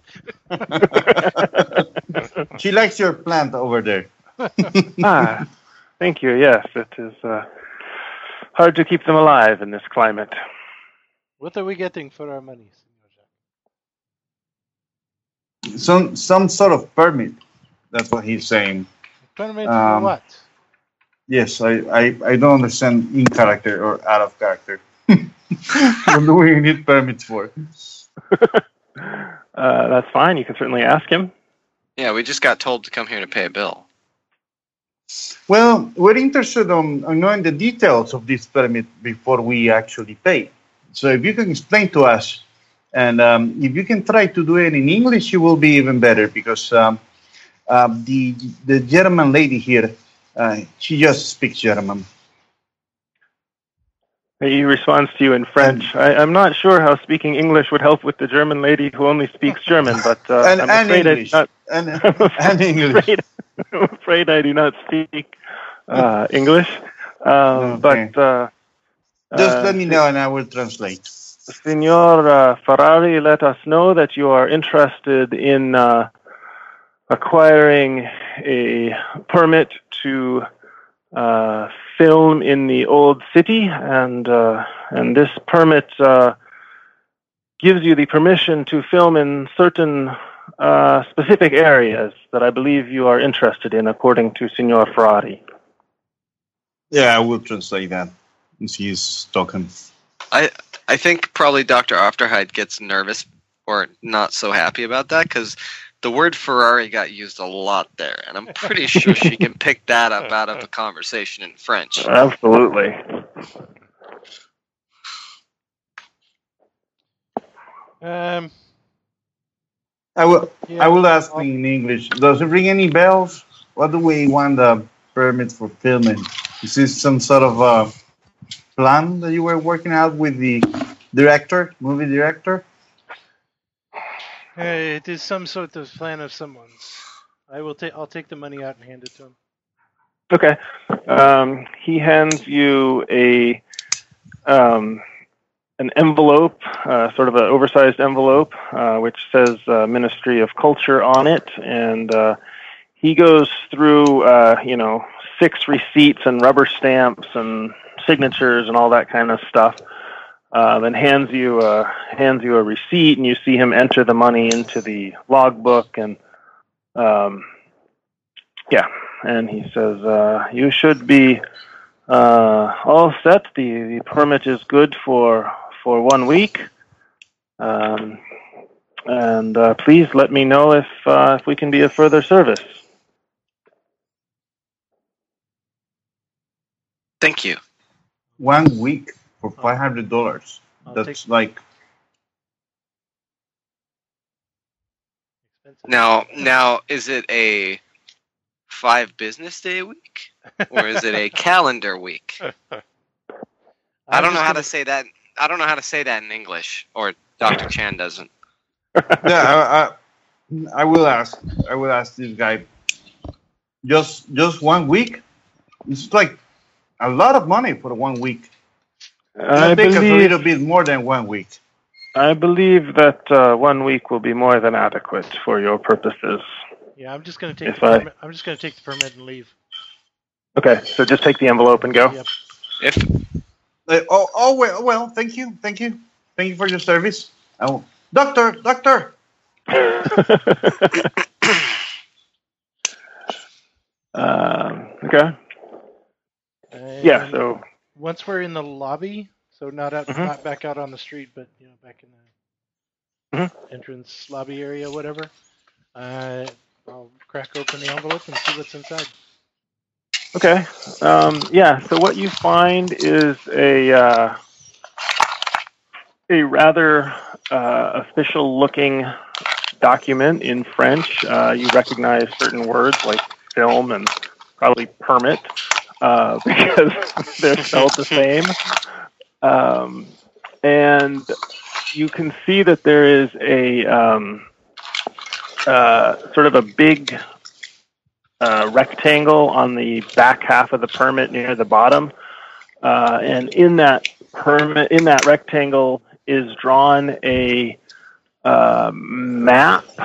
She likes your plant over there. Thank you. Yes, it is hard to keep them alive in this climate. What are we getting for our money, Senor Jacques? Some sort of permit. That's what he's saying. Permit for what? Yes, I don't understand in character or out of character. What do we need permits for? That's fine. You can certainly ask him. Yeah, we just got told to come here to pay a bill. Well, we're interested on knowing the details of this permit before we actually pay. So if you can explain to us, and if you can try to do it in English, it will be even better, because the German lady here, she just speaks German. He responds to you in French. I'm not sure how speaking English would help with the German lady who only speaks German, but I'm afraid English. I'm English. I'm afraid I do not speak English. Okay. But just let me know and I will translate. Signor Ferrari, let us know that you are interested in acquiring a permit to film in the old city, and this permit gives you the permission to film in certain specific areas that I believe you are interested in, according to Signor Ferrari. Yeah, I will translate that since he's talking. I think probably Dr. Afterhide gets nervous or not so happy about that, because the word Ferrari got used a lot there, and I'm pretty sure she can pick that up out of a conversation in French. Absolutely. I will ask in English. Does it ring any bells? What do we want the permit for filming? Is this some sort of plan that you were working out with the movie director? It is some sort of plan of someone's. I'll take the money out and hand it to him. Okay. He hands you an envelope, sort of an oversized envelope, which says Ministry of Culture on it, and he goes through 6 receipts and rubber stamps and signatures and all that kind of stuff. Then hands you a receipt, and you see him enter the money into the logbook, and and he says, "You should be all set. The permit is good for 1 week, and please let me know if we can be of further service." Thank you. 1 week for $500. That's like now. Is it a 5 business day a week, or is it a calendar week? I don't know how to say that. I don't know how to say that in English, or Dr. Chan doesn't. Yeah, I will ask. I will ask this guy. Just 1 week? It's like a lot of money for 1 week. I think it's a little bit more than 1 week. I believe that 1 week will be more than adequate for your purposes. Yeah, I'm just going to take the permit. I'm just going to take the permit and leave. Okay, so just take the envelope and go. Yep. Well, thank you for your service. Doctor. Okay. Yeah. So once we're in the lobby, so not back out on the street, but back in the entrance lobby area, whatever. I'll crack open the envelope and see what's inside. Okay. Yeah. So what you find is a rather official-looking document in French. You recognize certain words like film and probably permit because they're spelled the same. And you can see that there is a sort of a big rectangle on the back half of the permit near the bottom, and in that rectangle is drawn a map,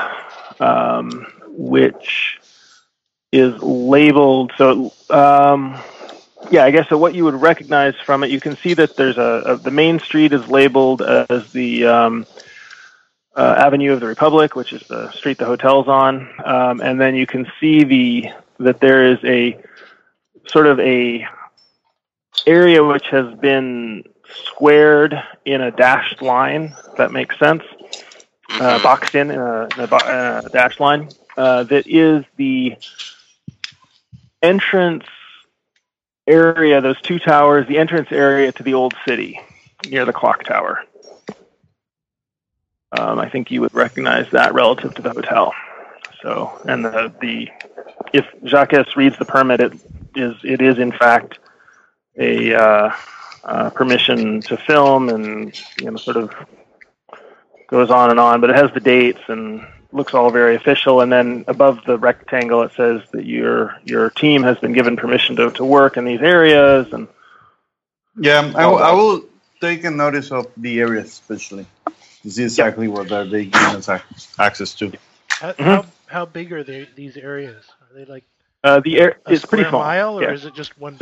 which is labeled. So, I guess so. What you would recognize from it, you can see that there's the main street is labeled as the Avenue of the Republic, which is the street the hotel's on, and then you can see that there is a sort of a area which has been squared in a dashed line, if that makes sense, boxed in a dashed line, that is the entrance area, those two towers, the entrance area to the old city near the clock tower. I think you would recognize that relative to the hotel. So, and if Jacques reads the permit, it is in fact a permission to film, and sort of goes on and on, but it has the dates and looks all very official. And then above the rectangle, it says that your team has been given permission to work in these areas. And I will take a notice of the area especially to see exactly what they give us access to. How big are these areas? Are they like it's pretty small. Mile, or is it just one? No.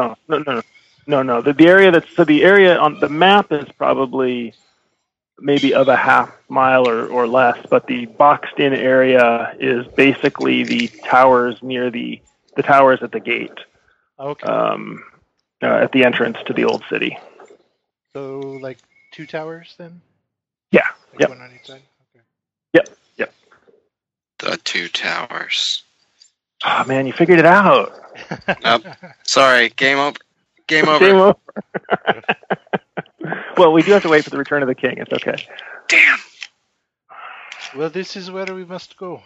The area the area on the map is probably maybe of a half mile or less, but the boxed in area is basically the towers near the towers at the gate. Okay. At the entrance to the old city. So like two towers then? Yeah. Like one on each side? Okay. Yep. The two towers. Oh man, you figured it out. Nope. Sorry, game over. Game over. Well, we do have to wait for the return of the king. It's okay. Damn. Well, this is where we must go.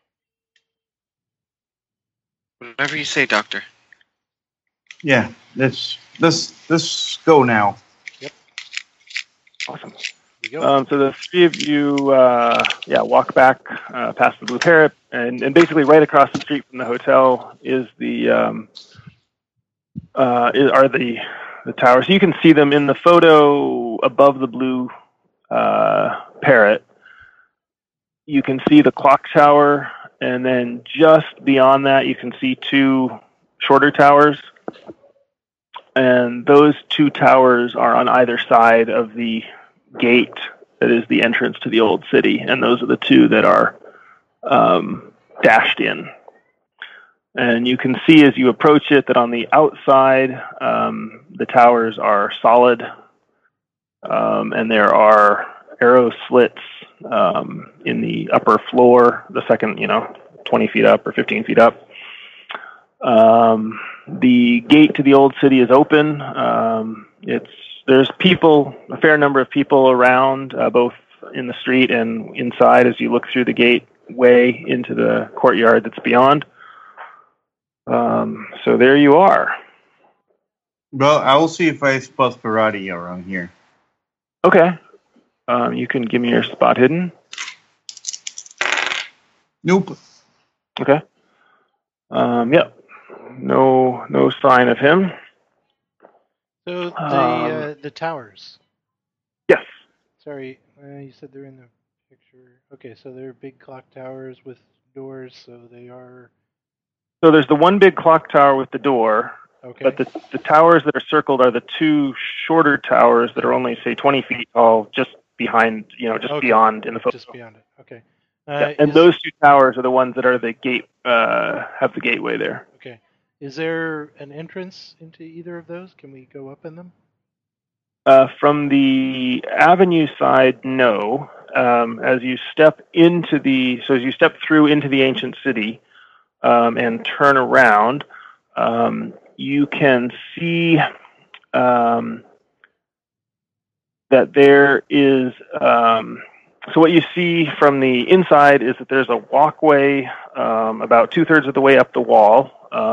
Whatever you say, Doctor. Yeah, let's go now. Yep. Awesome. So the three of you, walk back past the Blue Parrot, and basically right across the street from the hotel is are the towers. So you can see them in the photo above the Blue Parrot. You can see the clock tower, and then just beyond that, you can see two shorter towers. And those two towers are on either side of the gate that is the entrance to the old city, and those are the two that are dashed in. And you can see as you approach it that on the outside, the towers are solid, and there are arrow slits in the upper floor, the second, 20 feet up or 15 feet up. The gate to the old city is open. There's people, a fair number of people around, both in the street and inside as you look through the gateway into the courtyard that's beyond. So there you are. Well, I will see if I spot Ferrari around here. Okay. You can give me your spot hidden. Nope. Okay. Yep. No sign of him. So the towers. Yes. Sorry, you said they're in the picture. Okay, so they're big clock towers with doors, so they are... So there's the one big clock tower with the door, okay. But the towers that are circled are the two shorter towers that are only, say, 20 feet tall, just behind, just beyond in the photo. Just beyond it, okay. And those two towers are the ones that are the gate, have the gateway there. Okay. Is there an entrance into either of those? Can we go up in them? From the avenue side, no. As you step through into the ancient city and turn around, you can see that there is. So what you see from the inside is that there's a walkway about 2/3 of the way up the wall.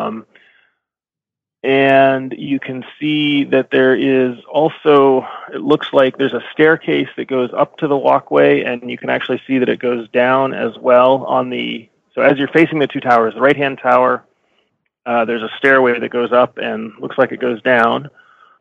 And you can see that there is also, it looks like there's a staircase that goes up to the walkway, and you can actually see that it goes down as well so as you're facing the two towers, the right-hand tower, there's a stairway that goes up and looks like it goes down.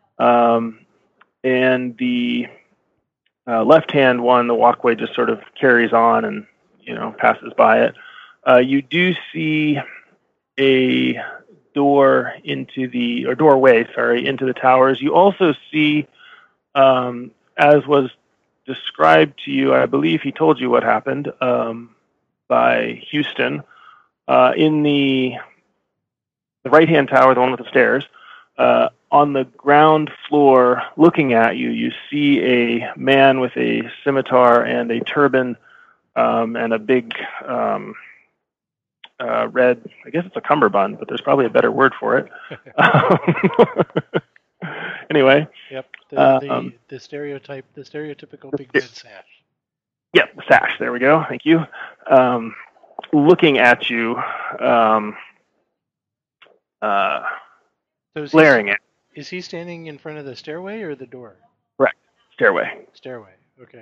And the left-hand one, the walkway just sort of carries on and, passes by it. You do see a doorway into the towers. You also see, as was described to you, I believe he told you what happened by Houston, in the right-hand tower, the one with the stairs, on the ground floor looking at you, you see a man with a scimitar and a turban and a big red, I guess it's a cummerbund, but there's probably a better word for it. Anyway. Yep. The stereotypical big red sash. Yep, the sash. There we go. Thank you. Looking at you, glaring at. Is he standing in front of the stairway or the door? Correct. Stairway. Stairway. Okay.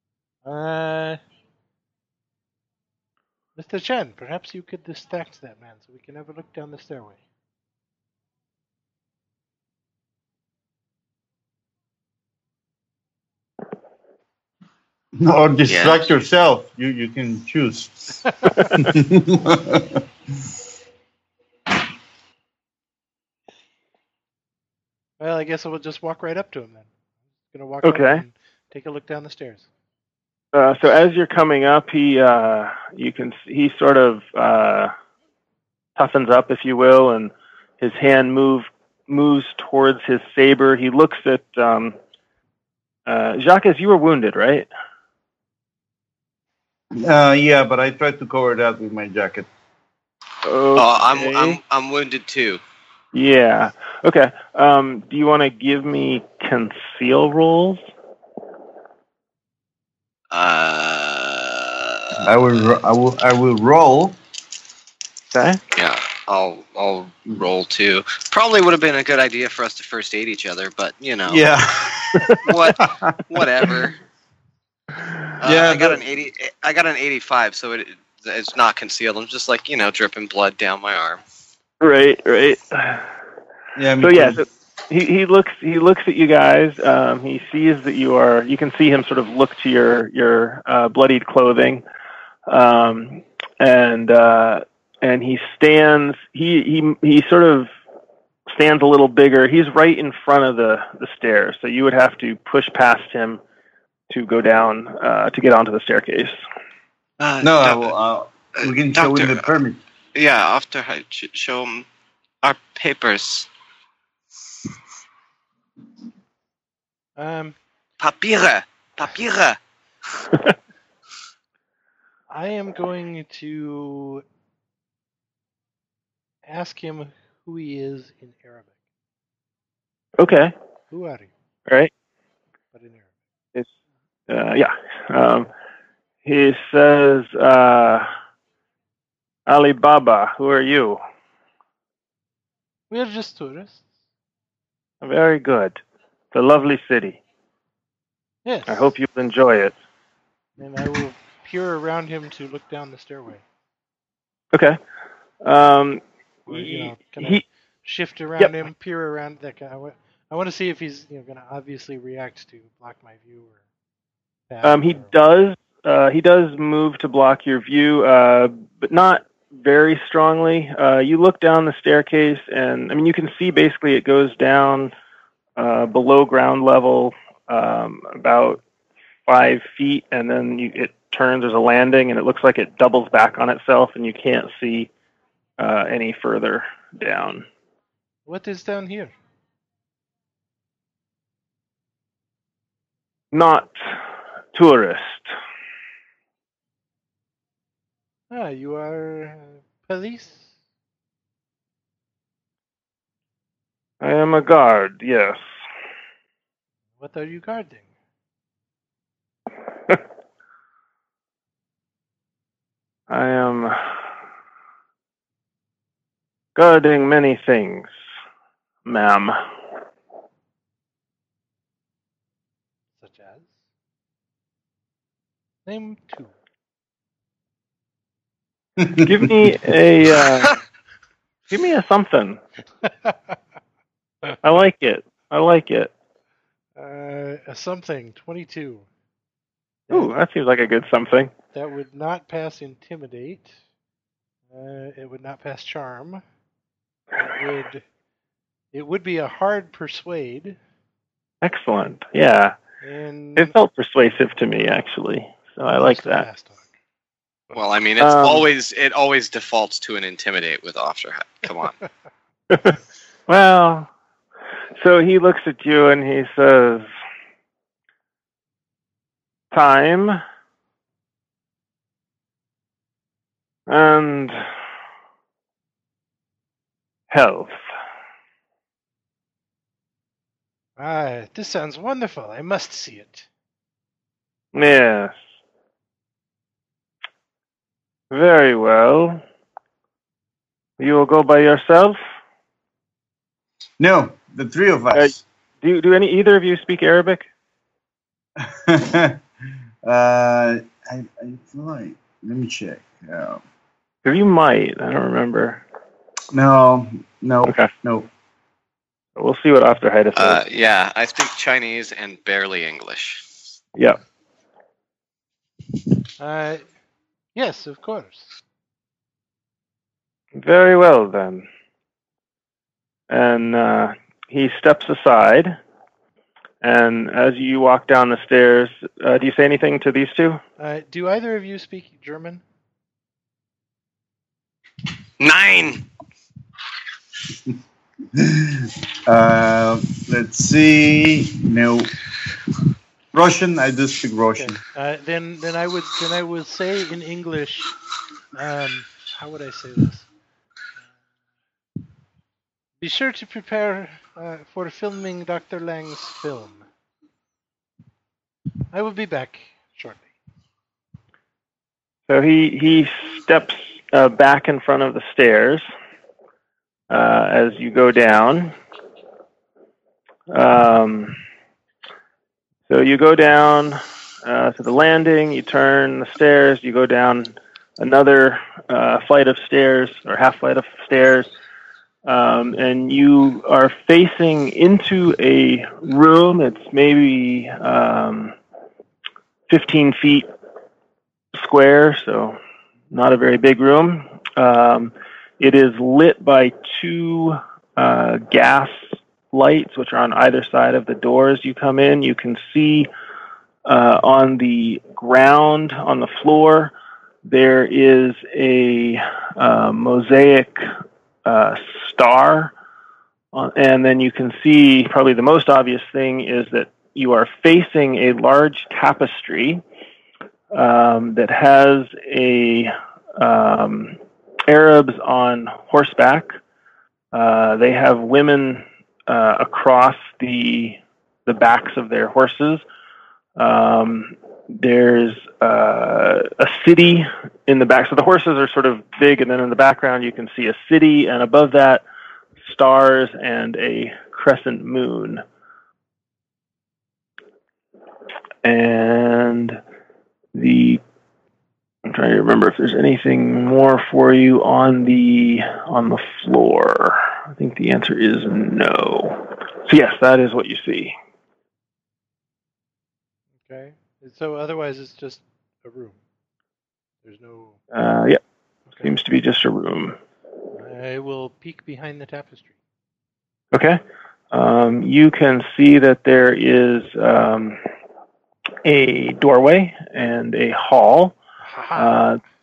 Mr. Chen, perhaps you could distract that man so we can have a look down the stairway. Or distract yourself. You can choose. Well, I guess I will just walk right up to him then. I'm going to walk up and take a look down the stairs. So as you're coming up, he sort of toughens up, if you will, and his hand moves towards his saber. He looks at Jacques. You were wounded, right? Yeah, but I tried to cover that with my jacket. Okay. I'm wounded too. Yeah. Okay. Do you want to give me conceal rolls? I will roll. Okay. Yeah, I'll roll too. Probably would have been a good idea for us to first aid each other, but Yeah. Whatever. Yeah. I got an 80. I got an 85, so it's not concealed. I'm just dripping blood down my arm. Right. Yeah. So he looks at you guys. He sees that you can see him sort of look to your bloodied clothing, and he stands. He sort of stands a little bigger. He's right in front of the stairs, so you would have to push past him to go down to get onto the staircase. No, we can show him the permit. Yeah, after I show him our papers. Papiere. I am going to ask him who he is in Arabic. Okay. Who are you? Right. But in Arabic. He says, Alibaba, who are you? We are just tourists. Very good. It's a lovely city. Yes. I hope you'll enjoy it. And I will peer around him to look down the stairway. Okay. Shift around him, peer around that guy. I want to see if he's going to obviously react to block my view or pass. He does move to block your view, but not very strongly. You look down the staircase, and you can see basically it goes down below ground level about 5 feet, and then it turns. There's a landing, and it looks like it doubles back on itself, and you can't see any further down. What is down here? Not tourist. Ah, you are police? I am a guard, yes. What are you guarding? I am guarding many things, ma'am. Such as? Name 2. Give me a something. I like it. A something, 22. Ooh, that seems like a good something. That would not pass intimidate. It would not pass charm. It would be a hard persuade. Excellent. Yeah. And It felt persuasive to me, actually. So I like that. fast talk. Well, I mean, it always defaults to an intimidate with Afterhide. Come on. Well, so he looks at you and he says, time and health. Ah, this sounds wonderful. I must see it. Yes. Very well. You will go by yourself? No, the three of us. Do either of you speak Arabic? I feel like, let me check. You might. I don't remember. No. Okay. No. We'll see what Afterhide says. Yeah, I speak Chinese and barely English. Yeah. Yes, of course. Very well, then. And he steps aside, and as you walk down the stairs, do you say anything to these two? Do either of you speak German? 9! Let's see. No. Russian. I do speak Russian. Okay. Then I would say in English. How would I say this? Be sure to prepare for filming Dr. Lang's film. I will be back shortly. So he steps back in front of the stairs as you go down. So you go down to the landing, you turn the stairs, you go down another flight of stairs, or half flight of stairs, and you are facing into a room. It's maybe 15 feet square, so not a very big room. It is lit by two gas lights, which are on either side of the doors you come in. You can see on the ground, on the floor, there is a mosaic star. And then you can see, probably the most obvious thing is that you are facing a large tapestry that has Arabs on horseback. They have women across the backs of their horses. There's a city in the back. So the horses are sort of big, and then in the background you can see a city, and above that, stars and a crescent moon. And I'm trying to remember if there's anything more for you on the floor. I think the answer is no. So yes, that is what you see. Okay. So otherwise, it's just a room. There's no. Yeah. Okay. Seems to be just a room. I will peek behind the tapestry. Okay. You can see that there is a doorway and a hall.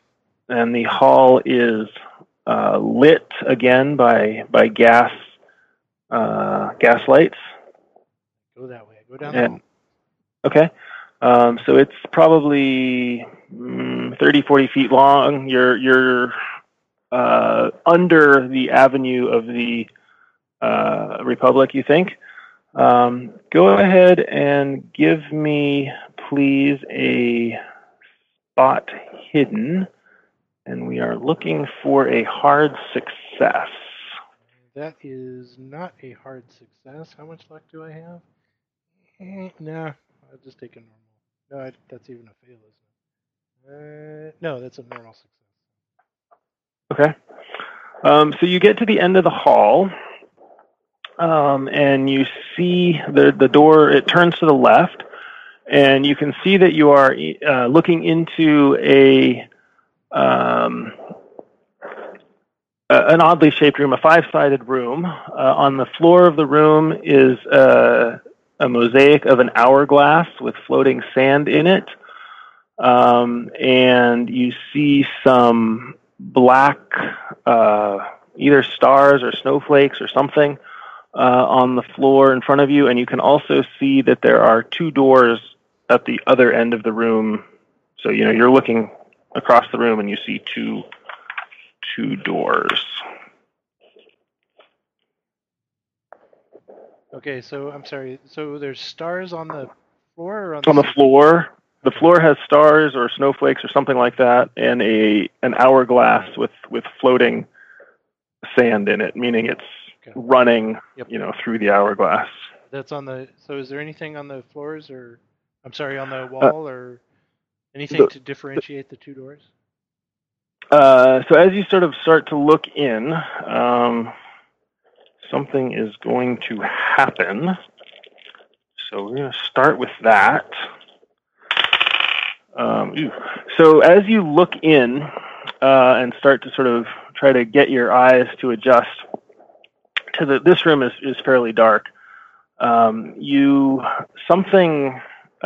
And the hall is lit again by gas gas lights. Go that way. Go down the hall. Okay. So it's probably 30, 40 feet long. You're under the avenue of the Republic, you think. Go ahead and give me, please, a spot hidden. And we are looking for a hard success. That is not a hard success. How much luck do I have? No, I'll just take a normal. No, that's even a fail, isn't it? No, that's a normal success. Okay. So you get to the end of the hall, and you see the door. It turns to the left, and you can see that you are looking into an oddly shaped room, a five-sided room. On the floor of the room is a mosaic of an hourglass with floating sand in it. And you see some black, either stars or snowflakes or something, on the floor in front of you. And you can also see that there are two doors at the other end of the room. So, you're looking across the room and you see two doors. Okay, so I'm sorry. So there's stars on the floor or on the floor? The floor has stars or snowflakes or something like that, and an hourglass with floating sand in it, meaning it's running, through the hourglass. That's on the. So is there anything on the floors, or I'm sorry, on the wall, or anything to differentiate the two doors? So as you sort of start to look in, something is going to happen. So we're going to start with that. So as you look in and start to sort of try to get your eyes to adjust to this room is fairly dark. Something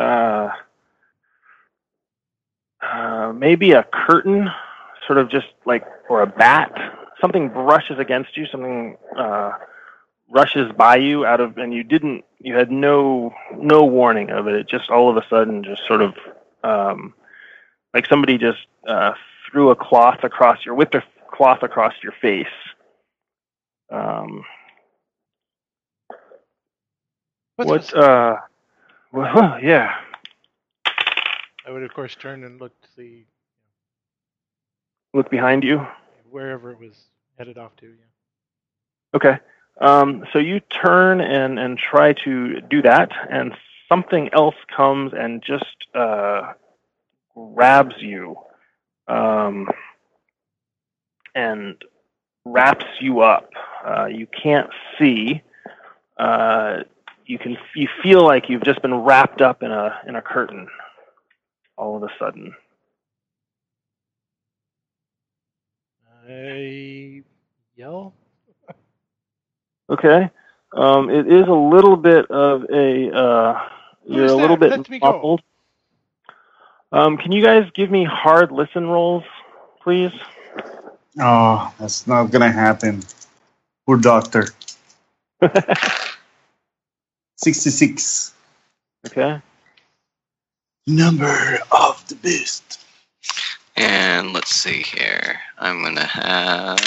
maybe a curtain, sort of just like, or a bat, something brushes against you, something rushes by you and you had no warning of it. It just all of a sudden just sort of like somebody just threw a cloth whipped a cloth across your face. Well, yeah. I would, of course, turn and look behind you, wherever it was headed off to. Yeah. Okay. So you turn and try to do that, and something else comes and just grabs you and wraps you up. You can't see. You feel like you've just been wrapped up in a curtain all of a sudden. I yell. Okay. It is a little bit of a you're a little bit muffled. Can you guys give me hard listen rolls, please? Oh, that's not gonna happen. Poor doctor. 66. Okay. Number of the beast. And let's see here. I'm gonna have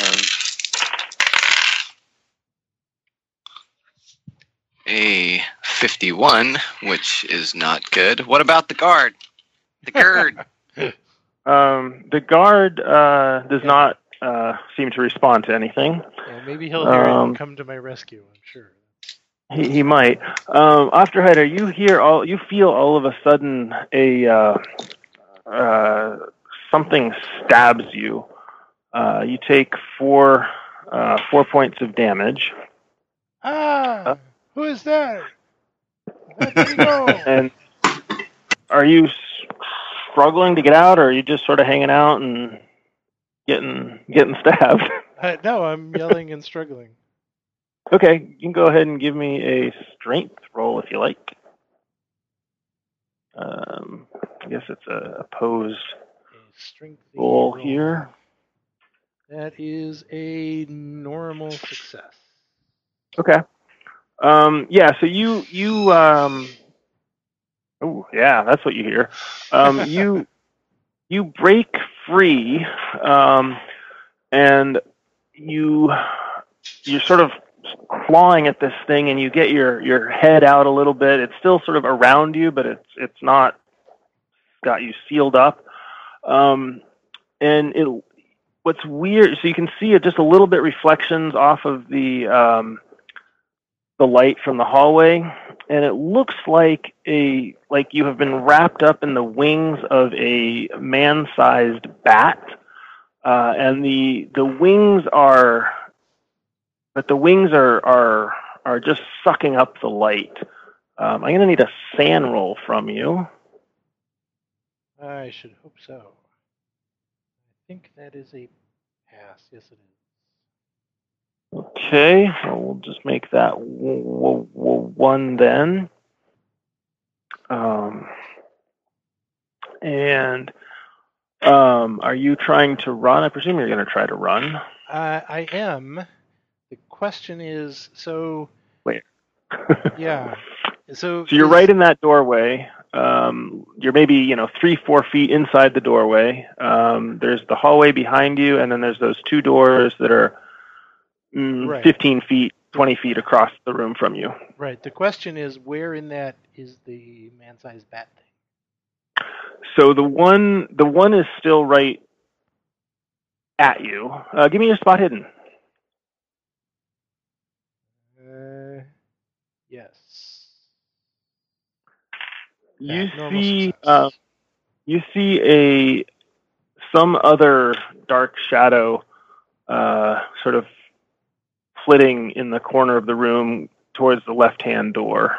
a 51, which is not good. What about the guard? The guard. The guard does not seem to respond to anything. Yeah, maybe he'll hear it and come to my rescue, I'm sure. He might. Afterhider, you feel all of a sudden something stabs you. You take 4 points of damage. Who is that? Let me go. And are you struggling to get out, or are you just sort of hanging out and getting stabbed? No, I'm yelling and struggling. Okay, you can go ahead and give me a strength roll if you like. I guess it's a opposed roll here. That is a normal success. Okay. Yeah. So you oh yeah, that's what you hear. You break free, and you're sort of clawing at this thing, and you get your head out a little bit. It's still sort of around you, but it's not got you sealed up. And what's weird, so you can see it just a little bit reflections off of the light from the hallway, and it looks like you have been wrapped up in the wings of a man-sized bat, and the wings are just sucking up the light. I'm going to need a SAN roll from you. I should hope so. I think that is a pass. Yes, it is. Okay, well, we'll just make that one then. Are you trying to run? I presume you're going to try to run. I am. The question is, so... Wait. Yeah. So you're right in that doorway. You're maybe 3-4 feet inside the doorway. There's the hallway behind you, and then there's those two doors that are 15 feet, 20 feet across the room from you. Right. The question is, where in that is the man-sized bat thing? So the one is still right at you. Give me your spot hidden. Yes. You see some other dark shadow sort of flitting in the corner of the room towards the left-hand door.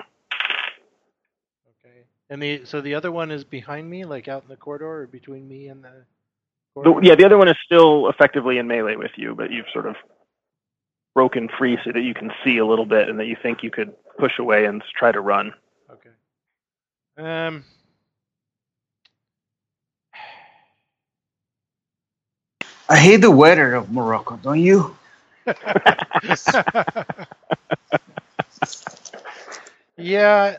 Okay. And so the other one is behind me, like out in the corridor, or between me and the corridor? Yeah, the other one is still effectively in melee with you, but you've sort of broken free so that you can see a little bit and that you think you could push away and try to run. Okay. I hate the weather of Morocco, don't you? Yeah,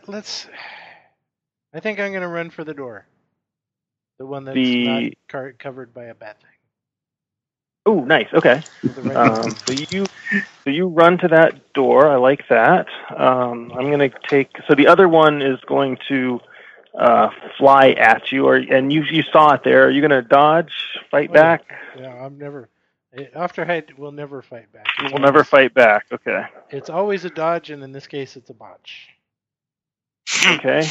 I think I'm going to run for the door. The one that's not covered by a bat thing. Oh, nice. Okay. So you run to that door. I like that. I'm going to take. So the other one is going to fly at you, and you saw it there. Are you going to dodge, fight back? Yeah, I'm never. Afterhead will never fight back. We'll never fight back. Okay. It's always a dodge, and in this case, it's a botch. Okay.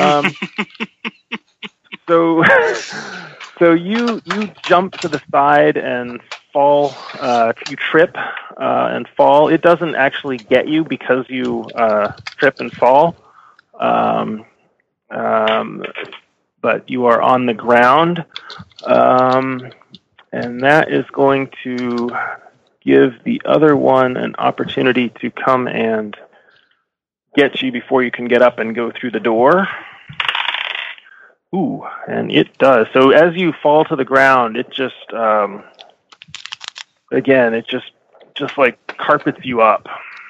So you jump to the side and fall. You trip and fall. It doesn't actually get you because you trip and fall. But you are on the ground. And that is going to give the other one an opportunity to come and get you before you can get up and go through the door. Ooh, and it does. So as you fall to the ground, it just, again, it just like carpets you up.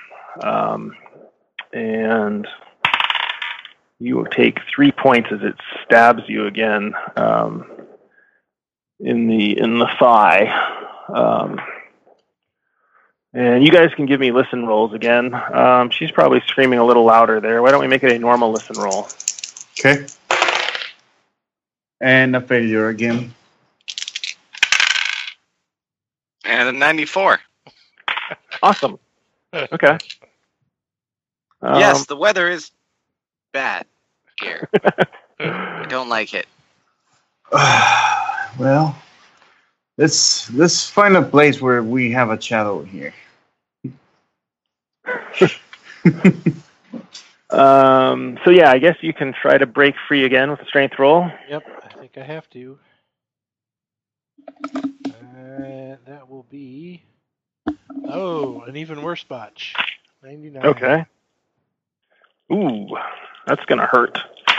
And you take 3 points as it stabs you again in the thigh. And you guys can give me listen rolls again. She's probably screaming a little louder there. Why don't we make it a normal listen roll? Okay. And a failure again. And a 94. Awesome. Okay. Yes, the weather is bad here. I don't like it. Well, let's find a place where we have a shadow here. So yeah, I guess you can try to break free again with a strength roll. Yep, I think I have to. That will be an even worse botch. 99. Okay. Ooh, that's gonna hurt.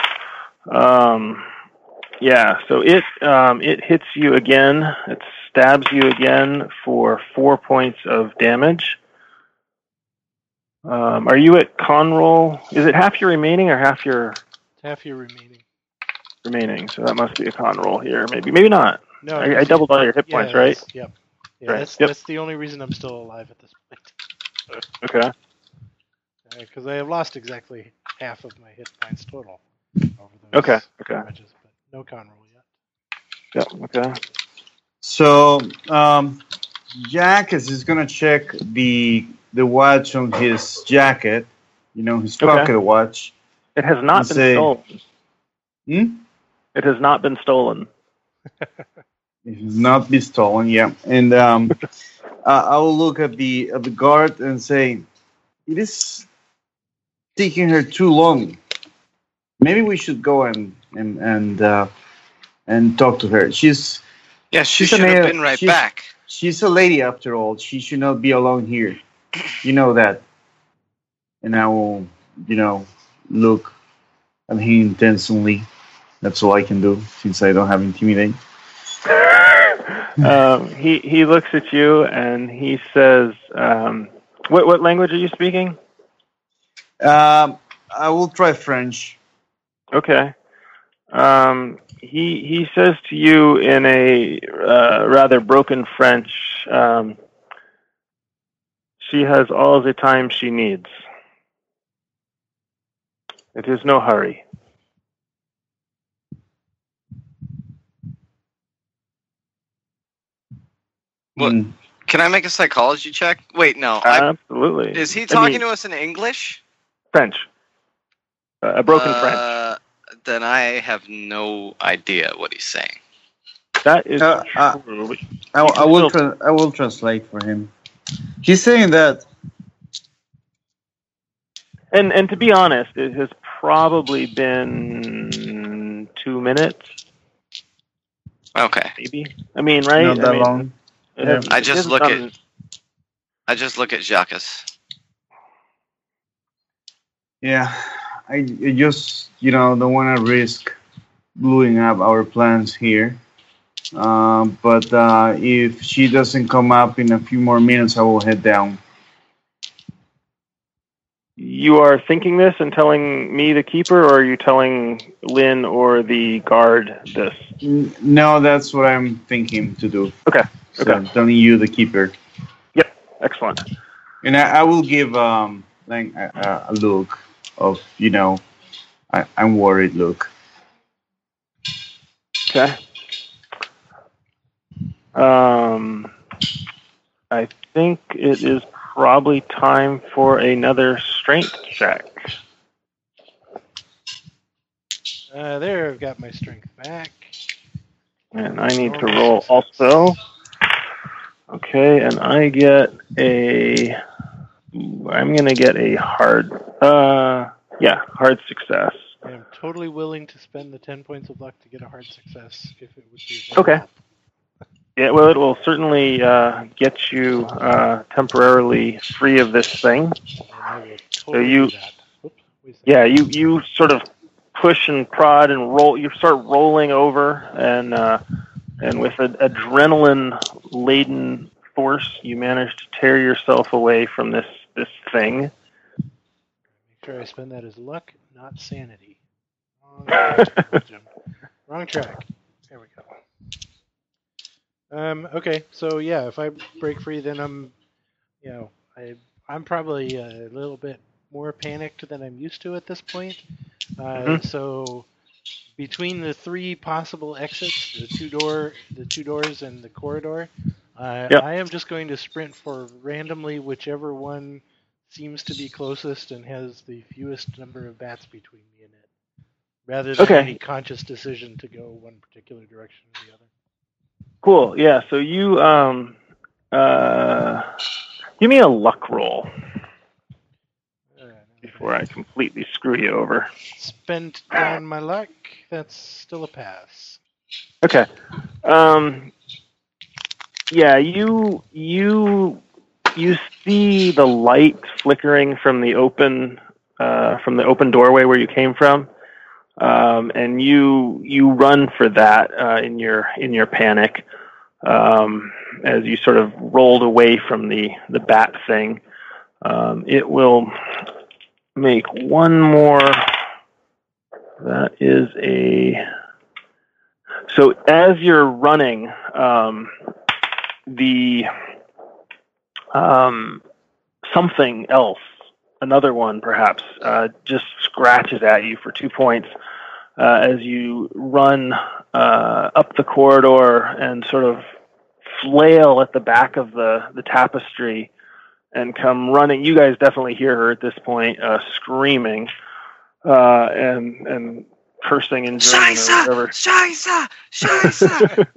Yeah, so it hits you again. It stabs you again for 4 points of damage. Are you at con roll? Is it half your remaining or half your It's half your remaining. remaining? So that must be a con roll here. Maybe not. No, I doubled all your hit points, right? Yep. Yeah, Right. that's the only reason I'm still alive at this point. Okay. Because I have lost exactly half of my hit points total over those Okay. damages, but no con roll yet. Yep. Okay. So, Jack is gonna check the watch on his jacket. His pocket watch. It has not been stolen. It has not been stolen. It has not been stolen. Yeah, and I will look at the guard and say, it is taking her too long. Maybe we should go and talk to her. She should have been right back. She's a lady after all. She should not be alone here. You know that. And I will, look at him intensely. That's all I can do since I don't have intimidate. He looks at you and he says, "What language are you speaking?" I will try French. Okay. He says to you in a rather broken French, she has all the time she needs. It is no hurry. What? Can I make a psychology check? Wait, no. Absolutely. Is he talking to us in English? French. A broken French. Then I have no idea what he's saying. That is true. I will translate for him. He's saying that. And to be honest, it has probably been 2 minutes. Okay. Maybe. I mean, right? Not that long. I just look at Jacques. Yeah, I just don't want to risk blowing up our plans here. But if she doesn't come up in a few more minutes, I will head down. You are thinking this and telling me, the keeper, or are you telling Lynn or the guard this? No, that's what I'm thinking to do. Okay. So I'm telling you, the keeper. Yep. Excellent. And I will give a look of I'm worried look. Okay. I think it is probably time for another strength check. There, I've got my strength back. And I need to roll also. Okay, and I get I'm going to get a hard success. I'm totally willing to spend the 10 points of luck to get a hard success if it would be okay. Yeah, well, it will certainly get you temporarily free of this thing. So you sort of push and prod and roll. You start rolling over, and with an adrenaline-laden force, you manage to tear yourself away from this thing. Make sure I spend that as luck, not sanity. Wrong track. There we go. Okay, so yeah, if I break free, then I'm probably a little bit more panicked than I'm used to at this point. So between the 3 possible exits, the two doors, and the corridor, I am just going to sprint for randomly whichever one seems to be closest and has the fewest number of bats between me and it, rather than any conscious decision to go one particular direction or the other. Cool. Yeah. So you give me a luck roll before I completely screw you over. Spent down my luck. That's still a pass. Okay. Yeah. You see the light flickering from the open doorway where you came from, and you run for that in your panic. As you sort of rolled away from the bat thing, It will make one more. That is a... So as you're running, something else, another one perhaps, just scratches at you for 2 points as you run up the corridor and sort of flail at the back of the tapestry and come running. You guys definitely hear her at this point, screaming and cursing in German or whatever. Scheiße! Scheiße!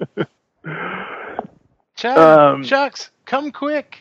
Chucks, come quick!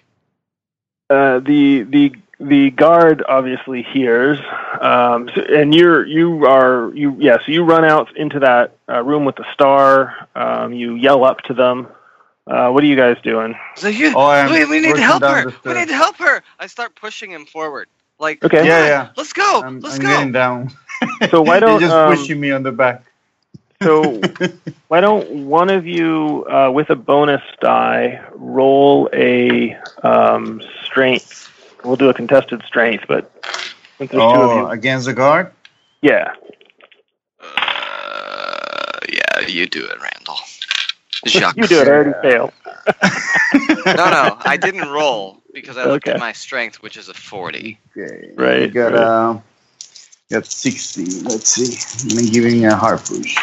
The guard obviously hears, and you run out into that room with the star. You yell up to them. What are you guys doing? So we need to help her. We need to help her. I start pushing him forward. Like, okay, yeah. Let's go. I'm go. getting down. So why don't you're just pushing me on the back? So why don't one of you with a bonus die roll a strength? We'll do a contested strength, but since there's two of you against the guard. Yeah. Yeah, you do it, Randall. You do it. I already failed. No, I didn't roll because I looked at my strength, which is a 40. Okay. Right. You got 60. Let's see. I'm giving a hard push.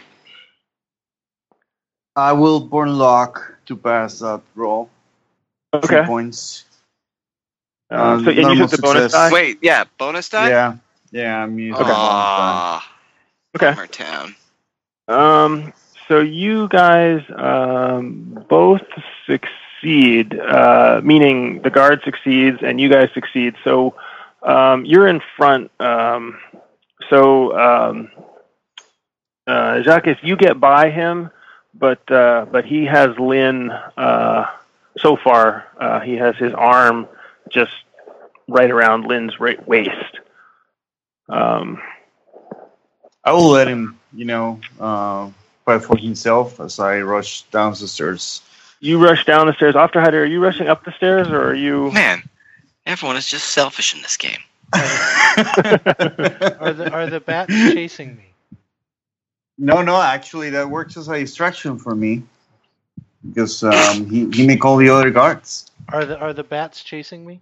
I will burn lock to pass that roll. Okay. 2 points. So and you took the bonus die? Wait, yeah, bonus die? Yeah, I'm using bonus die. Okay. Bummer town. So you guys both succeed, meaning the guard succeeds and you guys succeed. So you're in front. Jacques, you get by him, but he has Lynn. So far, he has his arm just right around Lynn's waist. I will let him, fight for himself as I rush down the stairs. You rush down the stairs. Afterhider, are you rushing up the stairs, or are you... Man, everyone is just selfish in this game. Are the bats chasing me? No, actually, that works as a distraction for me. Because he may call the other guards. Are the bats chasing me?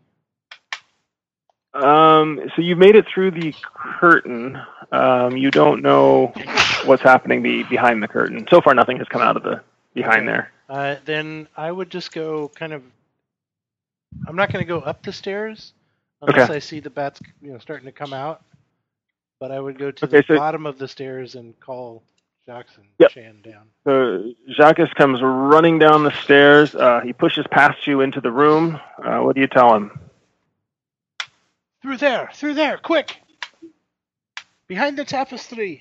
So you made it through the curtain. You don't know what's happening behind the curtain. So far, nothing has come out of the behind there. Then I would just go kind of... I'm not going to go up the stairs unless I see the bats starting to come out. But I would go to the bottom of the stairs and call Jackson Chan down. So Jacques comes running down the stairs. He pushes past you into the room. What do you tell him? Through there, quick! Behind the tapestry.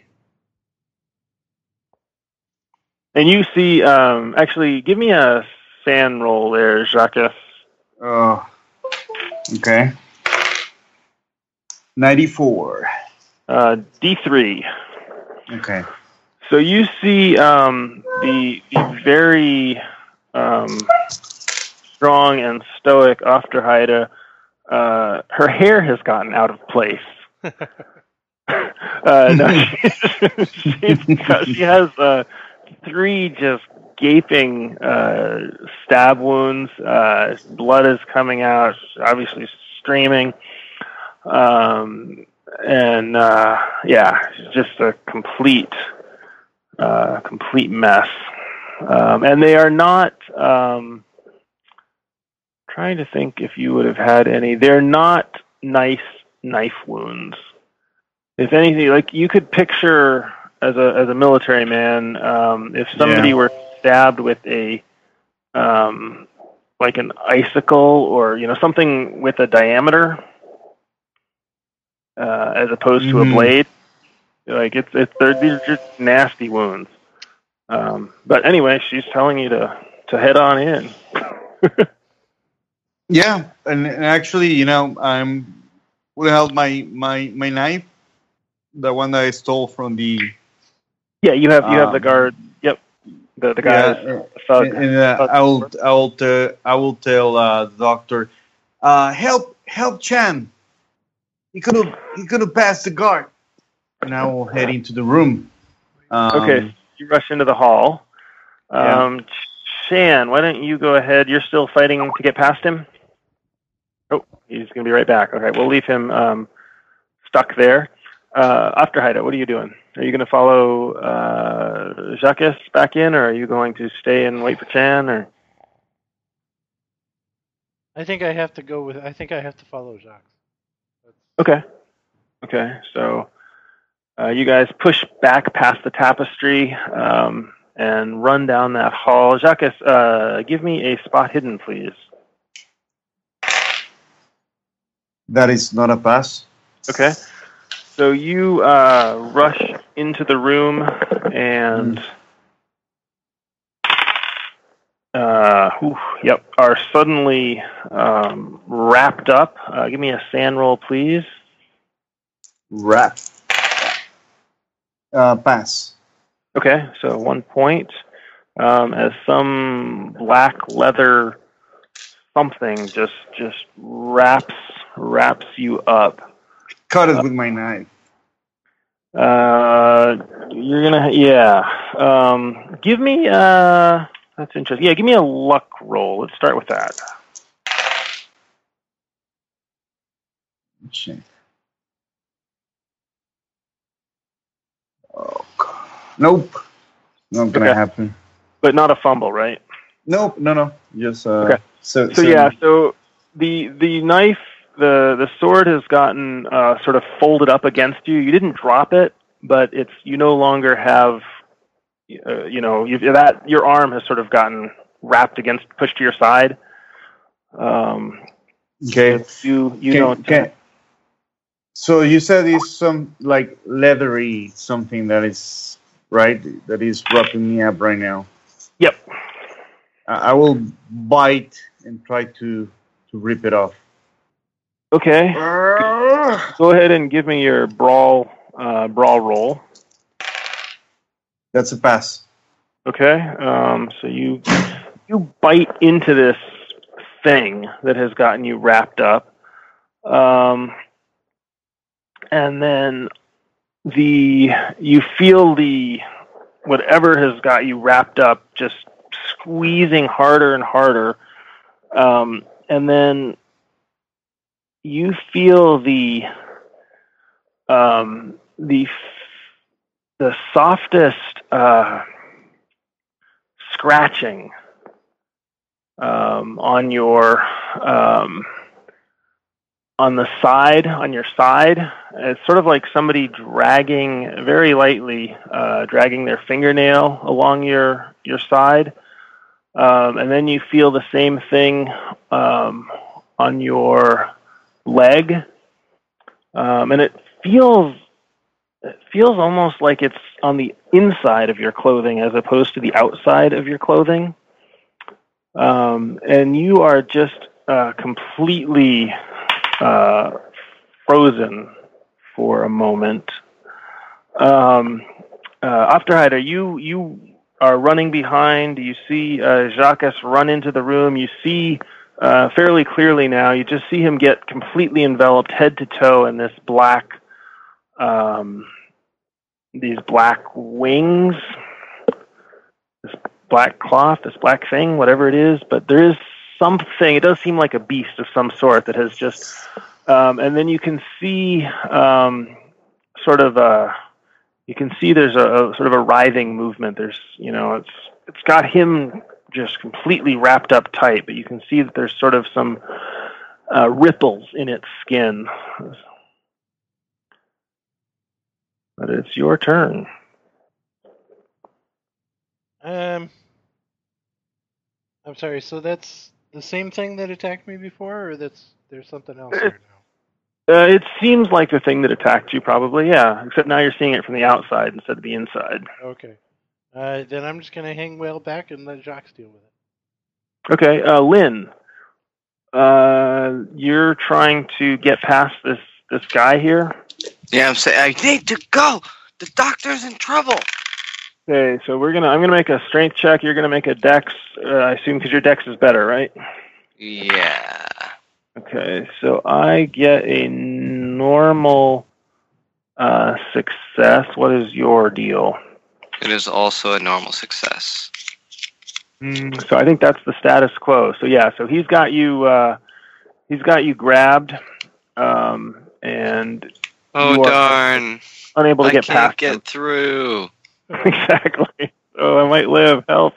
And you see, actually, give me a SAN roll there, Jacques. Oh, okay. 94. D3. Okay. So you see the very strong and stoic Afterheide. Her hair has gotten out of place. She has 3 just gaping stab wounds. Blood is coming out, obviously streaming. It's just a complete mess. And they are not... trying to think if you would have had any. They're not nice knife wounds. If anything, like you could picture as a military man, if somebody were stabbed with a like an icicle or something with a diameter, as opposed to a blade. Like these are just nasty wounds. But anyway, she's telling you to head on in. Yeah, and actually, I would have held my knife, the one that I stole from the. Yeah, you have the guard. Yep, the guy. The thug. And I will tell the doctor, help help Chan. He could have passed the guard. And I will head into the room. Okay, you rush into the hall. Chan, why don't you go ahead? You're still fighting to get past him? Oh, he's going to be right back. Okay, we'll leave him stuck there. Afterheide, what are you doing? Are you going to follow Jacques back in, or are you going to stay and wait for Chan? Or I think I have to follow Jacques. Okay. So you guys push back past the tapestry and run down that hall. Jacques, give me a spot hidden, please. That is not a pass. Okay. So you rush into the room and are suddenly wrapped up. Give me a sand roll, please. Wrap. Pass. Okay, so 1 point. As some black leather something just wraps you up. Cut it with my knife. You're gonna, give me, that's interesting. Yeah, give me a luck roll. Let's start with that. Shit. Oh, God. Nope. Not gonna happen. But not a fumble, right? Nope. No. Just, okay. So the knife, the sword has gotten sort of folded up against you. You didn't drop it, but you no longer have, your arm has sort of gotten wrapped pushed to your side. Okay. Okay. So you said it's some like leathery something that is right, that is wrapping me up right now. Yep. I will bite and try to rip it off. Okay. Go ahead and give me your brawl roll. That's a pass. Okay. So you bite into this thing that has gotten you wrapped up, and then you feel whatever has got you wrapped up just squeezing harder and harder, and then you feel the softest scratching on your on your side. It's sort of like somebody very lightly dragging their fingernail along your side, and then you feel the same thing on your leg, and it feels almost like it's on the inside of your clothing as opposed to the outside of your clothing, and you are just completely frozen for a moment. Afterhider, you are running behind. You see Jacques run into the room. You see fairly clearly now. You just see him get completely enveloped head to toe in this these black wings, this black cloth, this black thing, whatever it is. But there is something. It does seem like a beast of some sort that has just. And then you can see you can see there's a sort of a writhing movement. There's, it's got him just completely wrapped up tight, but you can see that there's sort of some ripples in its skin. But it's your turn. I'm sorry, so that's the same thing that attacked me before, or there's something else here now? It seems like the thing that attacked you, probably, yeah. Except now you're seeing it from the outside instead of the inside. Okay. Then I'm just going to hang well back and let Jacques deal with it. Okay, Lynn. You're trying to get past this guy here? Yeah, I'm saying I need to go. The doctor's in trouble. Okay, so I'm gonna make a strength check. You're gonna make a dex. I assume because your dex is better, right? Yeah. Okay, so I get a normal success. What is your deal? It is also a normal success. So I think that's the status quo. So yeah, so he's got you grabbed, and Oh, you are darn. unable to get I can't past get him. through. Exactly. So I might live. Help.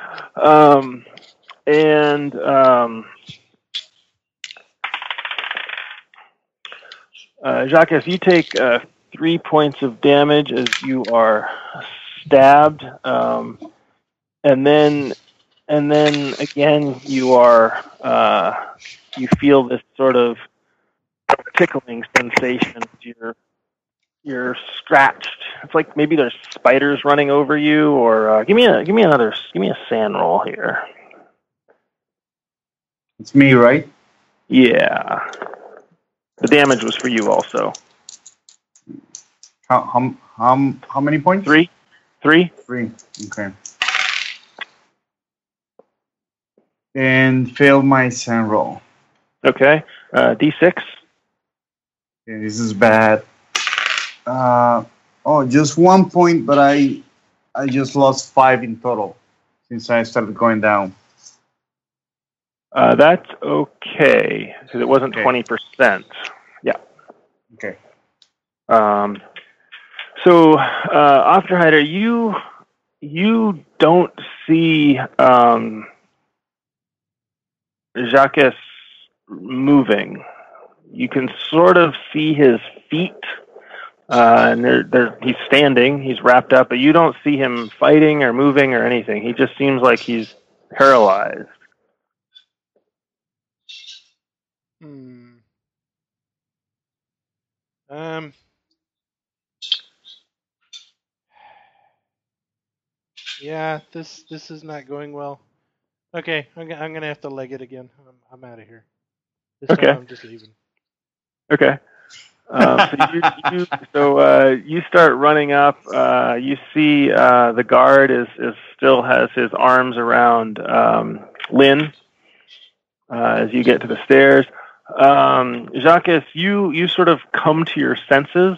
Jacques, you take 3 points of damage as you are stabbed, and then again you are you feel this sort of tickling sensation. You're scratched. It's like maybe there's spiders running over you. Or give me a sand roll here. It's me, right? Yeah. The damage was for you also. How many points? 3. 3. 3. Okay. And failed my sand roll. Okay. D6. Okay, this is bad. Just 1 point, but I just lost 5 in total since I started going down. That's okay because it wasn't 20%. Yeah. Okay. So, Afterhider, you don't see Jacques moving. You can sort of see his feet, and he's standing. He's wrapped up, but you don't see him fighting or moving or anything. He just seems like he's paralyzed. Yeah, this is not going well. Okay, I'm gonna have to leg it again. I'm out of here. This time I'm just leaving. Okay. You start running up. You see the guard is still has his arms around Lynn as you get to the stairs. Jacques, you sort of come to your senses.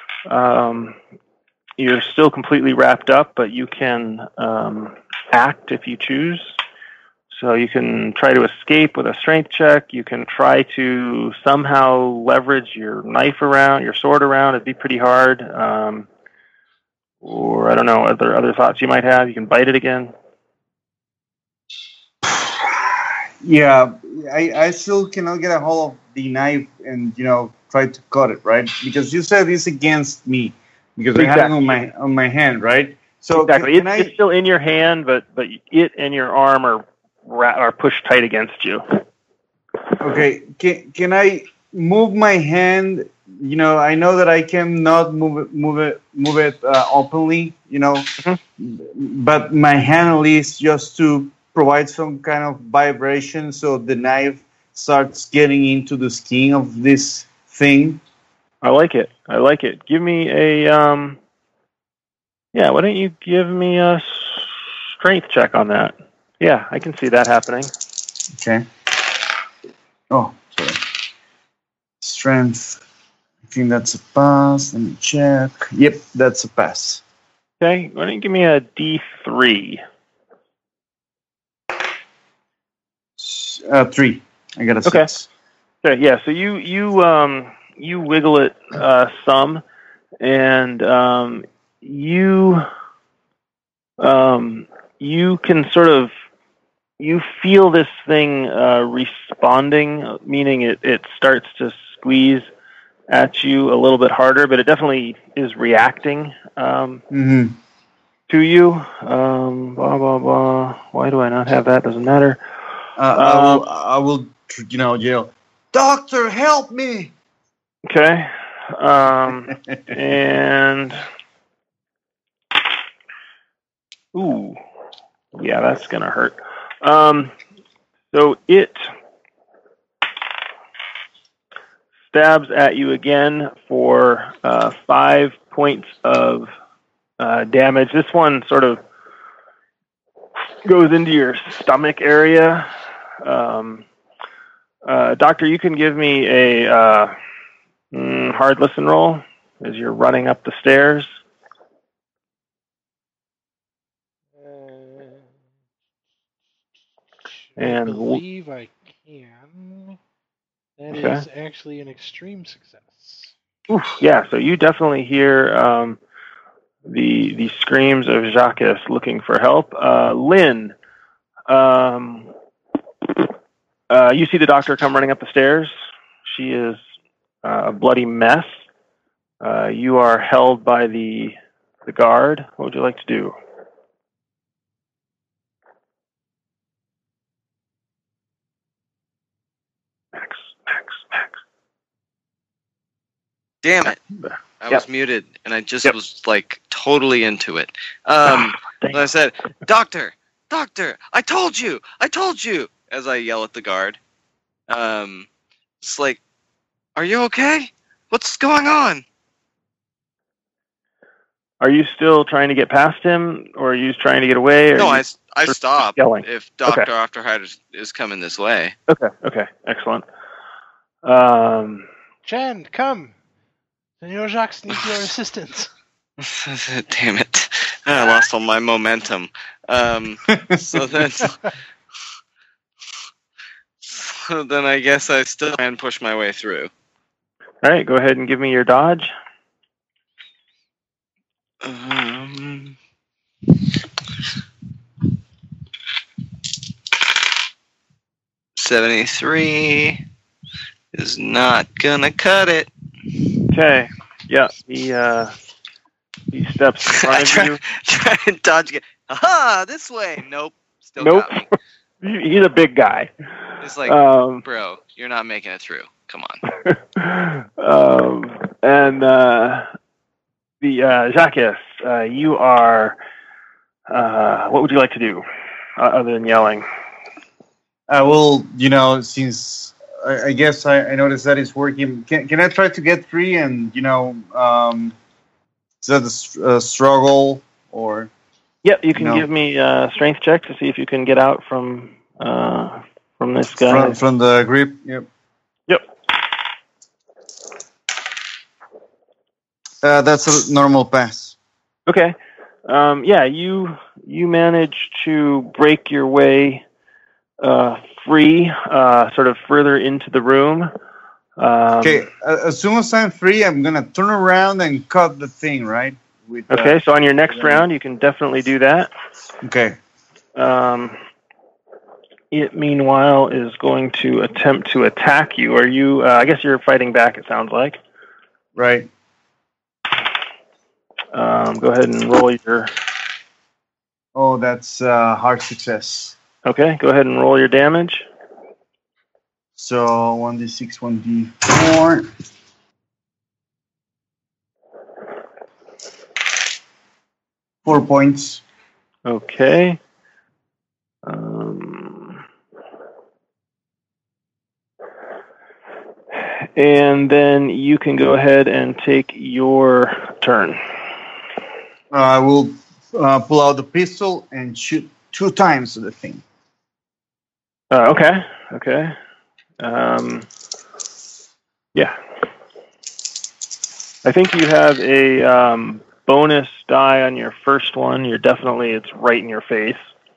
You're still completely wrapped up, but you can act if you choose. So you can try to escape with a strength check. You can try to somehow leverage your knife around, your sword around. It'd be pretty hard. Or I don't know, other thoughts you might have. You can bite it again. Yeah, I still cannot get a hold of the knife and try to cut it, right? Because you said it's against me because I have it on my hand, right? So exactly, it's still in your hand, but it and your arm are pushed tight against you. Okay, can I move my hand? I know that I cannot move it openly, but my hand at least just to provide some kind of vibration so the knife starts getting into the skin of this thing. I like it. Give me a why don't you give me a strength check on that? Yeah, I can see that happening. Okay. Oh, sorry. Strength. I think that's a pass. Let me check. Yep, that's a pass. Okay, why don't you give me a D3? 3. I got a 6. Okay, yeah. So you wiggle it some, and you can sort of feel this thing responding, meaning it starts to squeeze at you a little bit harder, but it definitely is reacting to you. Blah blah blah. Why do I not have that? Doesn't matter. I will yell, "Doctor, help me!" Okay. And ooh, yeah, that's gonna hurt. So it stabs at you again for 5 points of damage. This one sort of goes into your stomach area. Doctor, you can give me a hard listen roll as you're running up the stairs. I believe I can. That is actually an extreme success. Oof, yeah, so you definitely hear the screams of Jacques looking for help. Lynn, you see the doctor come running up the stairs. She is a bloody mess. You are held by the guard. What would you like to do? Max. Damn it. I was muted, and I just was, like, totally into it. I said, Doctor, I told you, as I yell at the guard. It's like, are you okay? What's going on? Are you still trying to get past him, or are you trying to get away? No, I stop yelling? If Dr. Afterhide is coming this way. Okay, excellent. Chen, come. Senor Jacques needs your assistance. Damn it. I lost all my momentum. So then I guess I still can push my way through. All right, go ahead and give me your dodge. 73 is not gonna cut it. Okay. Yeah, he steps in front of you. Try and dodge again. Aha! This way. Nope. Still got me. He's a big guy. It's like, bro, you're not making it through. Come on. Jacques, you are. What would you like to do other than yelling? I will, since I guess I noticed that it's working. Can I try to get free and, is that a struggle or? Yep, you can give me a strength check to see if you can get out from this guy. From the grip, yep. That's a normal pass. Okay. You manage to break your way free, sort of further into the room. Okay, as soon as I'm free, I'm going to turn around and cut the thing, right? Okay, so on your next round, you can definitely do that. Okay. It, meanwhile, is going to attempt to attack you. Are you, I guess you're fighting back, it sounds like. Right. Go ahead and roll your... Oh, that's hard success. Okay, go ahead and roll your damage. So 1d6, 1d4. 4 points. Okay. And then you can go ahead and take your turn. I will pull out the pistol and shoot 2 times the thing. Okay. Yeah. I think you have a bonus die on your first one. It's right in your face.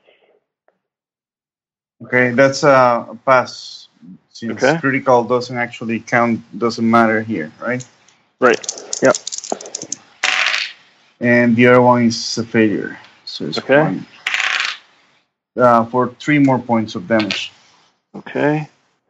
Okay, that's a pass. Since critical doesn't actually count, doesn't matter here, right? Right. Yep. And the other one is a failure. So it's 1. For 3 more points of damage. Okay.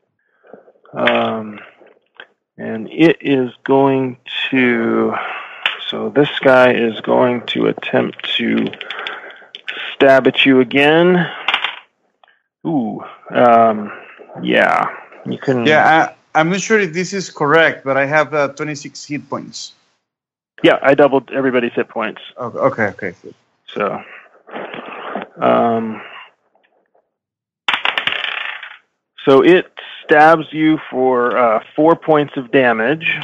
And it is going to... So this guy is going to attempt to stab at you again. Ooh. Yeah. You can... Yeah, I'm not sure if this is correct, but I have 26 hit points. Yeah, I doubled everybody's hit points. Okay, good. So... So it stabs you for 4 points of damage,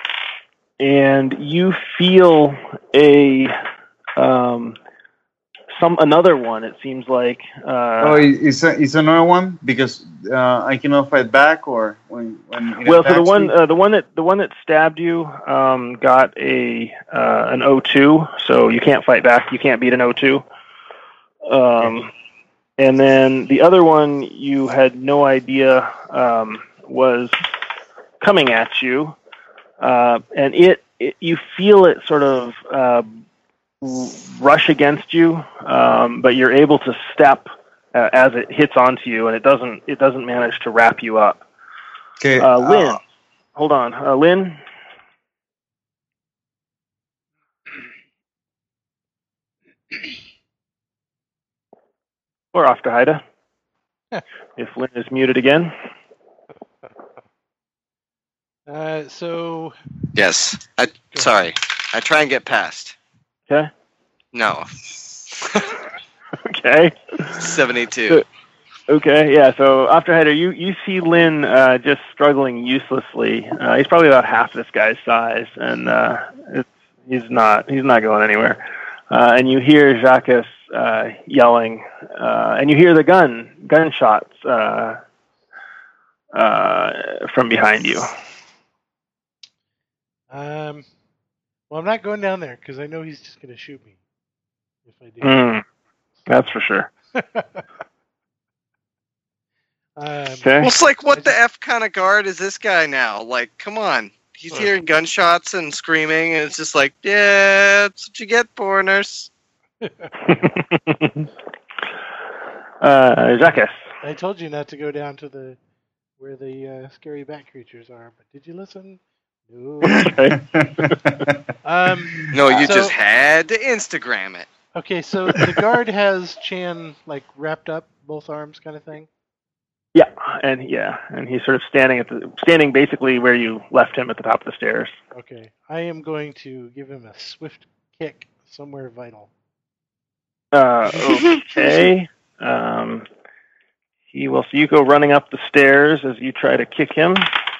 and you feel a another one. It seems like. It's another one because I cannot fight back, or when it Well, so attacks me? the one that stabbed you got an O2, so you can't fight back. You can't beat an O2. And then the other one you had no idea was coming at you, and you feel it sort of rush against you, but you're able to step as it hits onto you, and it doesn't manage to wrap you up. Okay, Lynn, hold on, Lynn. Or off to Haida, if Lynn is muted again. So. Yes. Sorry. I try and get past. Okay. No. Okay. 72. Okay, yeah. So after Haida, you see Lynn just struggling uselessly. He's probably about half this guy's size, and he's not going anywhere. And you hear Jacques yelling, and you hear the gunshots from behind you. Well, I'm not going down there because I know he's just going to shoot me if I do. That's for sure. Okay. Well, it's like, what the F kind of guard is this guy now? Like, come on. He's hearing gunshots and screaming, and it's just like, yeah, that's what you get, foreigners. Jacques. I told you not to go down to where the scary bat creatures are, but did you listen? No. No, you just had to Instagram it. Okay, so the guard has Chan like wrapped up both arms, kind of thing. Yeah, and he's sort of standing basically where you left him at the top of the stairs. Okay, I am going to give him a swift kick somewhere vital. Okay. He will see you go running up the stairs as you try to kick him.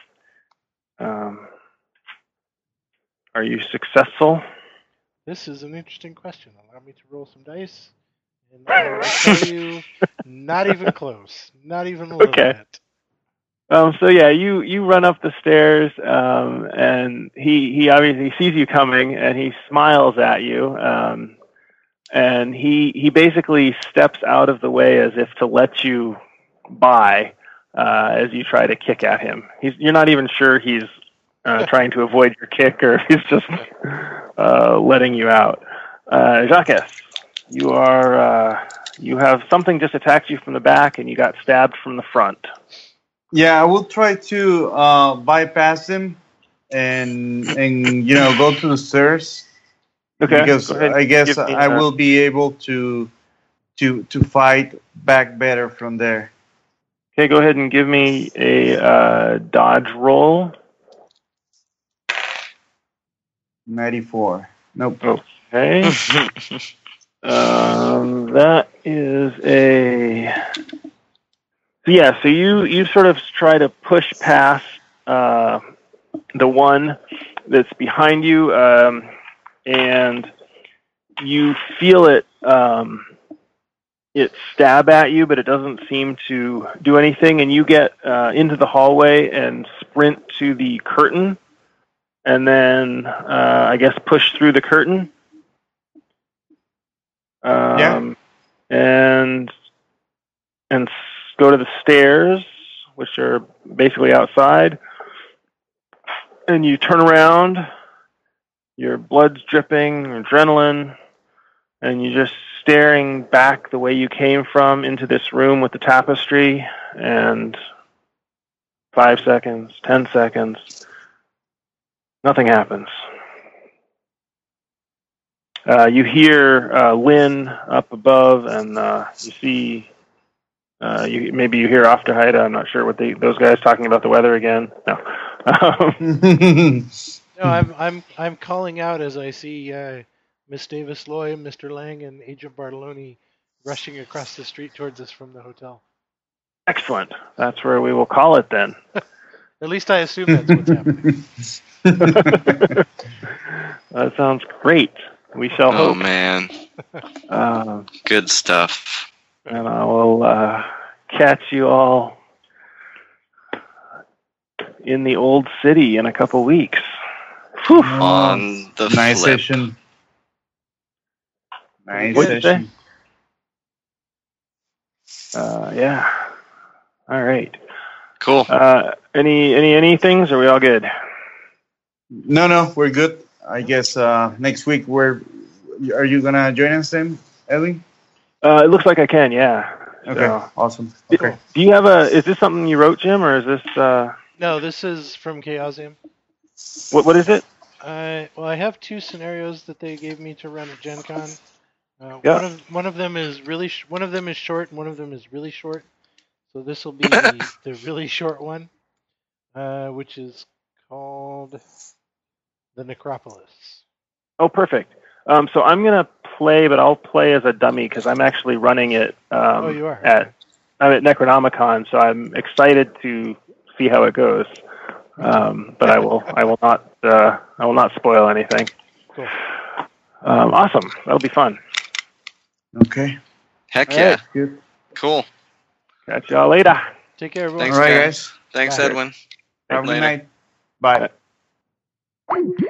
Are you successful? This is an interesting question. Allow me to roll some dice. And I will tell you, not even close. Not even a little bit. So yeah, you run up the stairs, and he obviously sees you coming, and he smiles at you, and he basically steps out of the way as if to let you by as you try to kick at him. You're not even sure he's trying to avoid your kick, or he's just letting you out. Jacques, you have something just attacked you from the back, and you got stabbed from the front. Yeah, I will try to bypass him and go to the stairs. Okay. Because I guess I will be able to fight back better from there. Okay, go ahead and give me a dodge roll. 94. Nope. Okay. That is a... Yeah, so you sort of try to push past the one that's behind you, and you feel it stab at you, but it doesn't seem to do anything, and you get into the hallway and sprint to the curtain, and then I guess push through the curtain. And go to the stairs, which are basically outside, and you turn around, your blood's dripping, adrenaline, and you're just staring back the way you came from into this room with the tapestry, and 5 seconds, 10 seconds, nothing happens. You hear Lynn up above, and you see... maybe you hear After Haida. I'm not sure what those guys talking about the weather again. No. No, I'm calling out as I see Miss Davis Loy, Mr. Lang, and Agent Bartoloni rushing across the street towards us from the hotel. Excellent. That's where we will call it then. At least I assume that's what's happening. That sounds great. We shall Oh hope. man, good stuff. And I will catch you all in the old city in a couple weeks. Whew. On the Nice flip. session. Nice What'd you session. Yeah. All right. Cool. Any things? Are we all good? No, we're good. I guess next week are you gonna join us then, Ellie? It looks like I can. Yeah. Okay, So, awesome. do you have is this something you wrote, Jim, or is this? No, this is from Chaosium. What is it? I have two scenarios that they gave me to run at Gen Con. Yeah. One of them is one of them is short, and one of them is really short. So this will be the really short one, which is called the Necropolis. Oh, perfect. So I'm gonna play, but I'll play as a dummy because I'm actually running it. You are. I'm at Necronomicon, so I'm excited to see how it goes. But I will not spoil anything. Cool. Awesome. That'll be fun. Okay. Heck All yeah. right. Good. Cool. Catch y'all later. Take care, everyone. Thanks, All right, guys. guys. Thanks, Bye. Edwin. Have a good Later. night. Bye.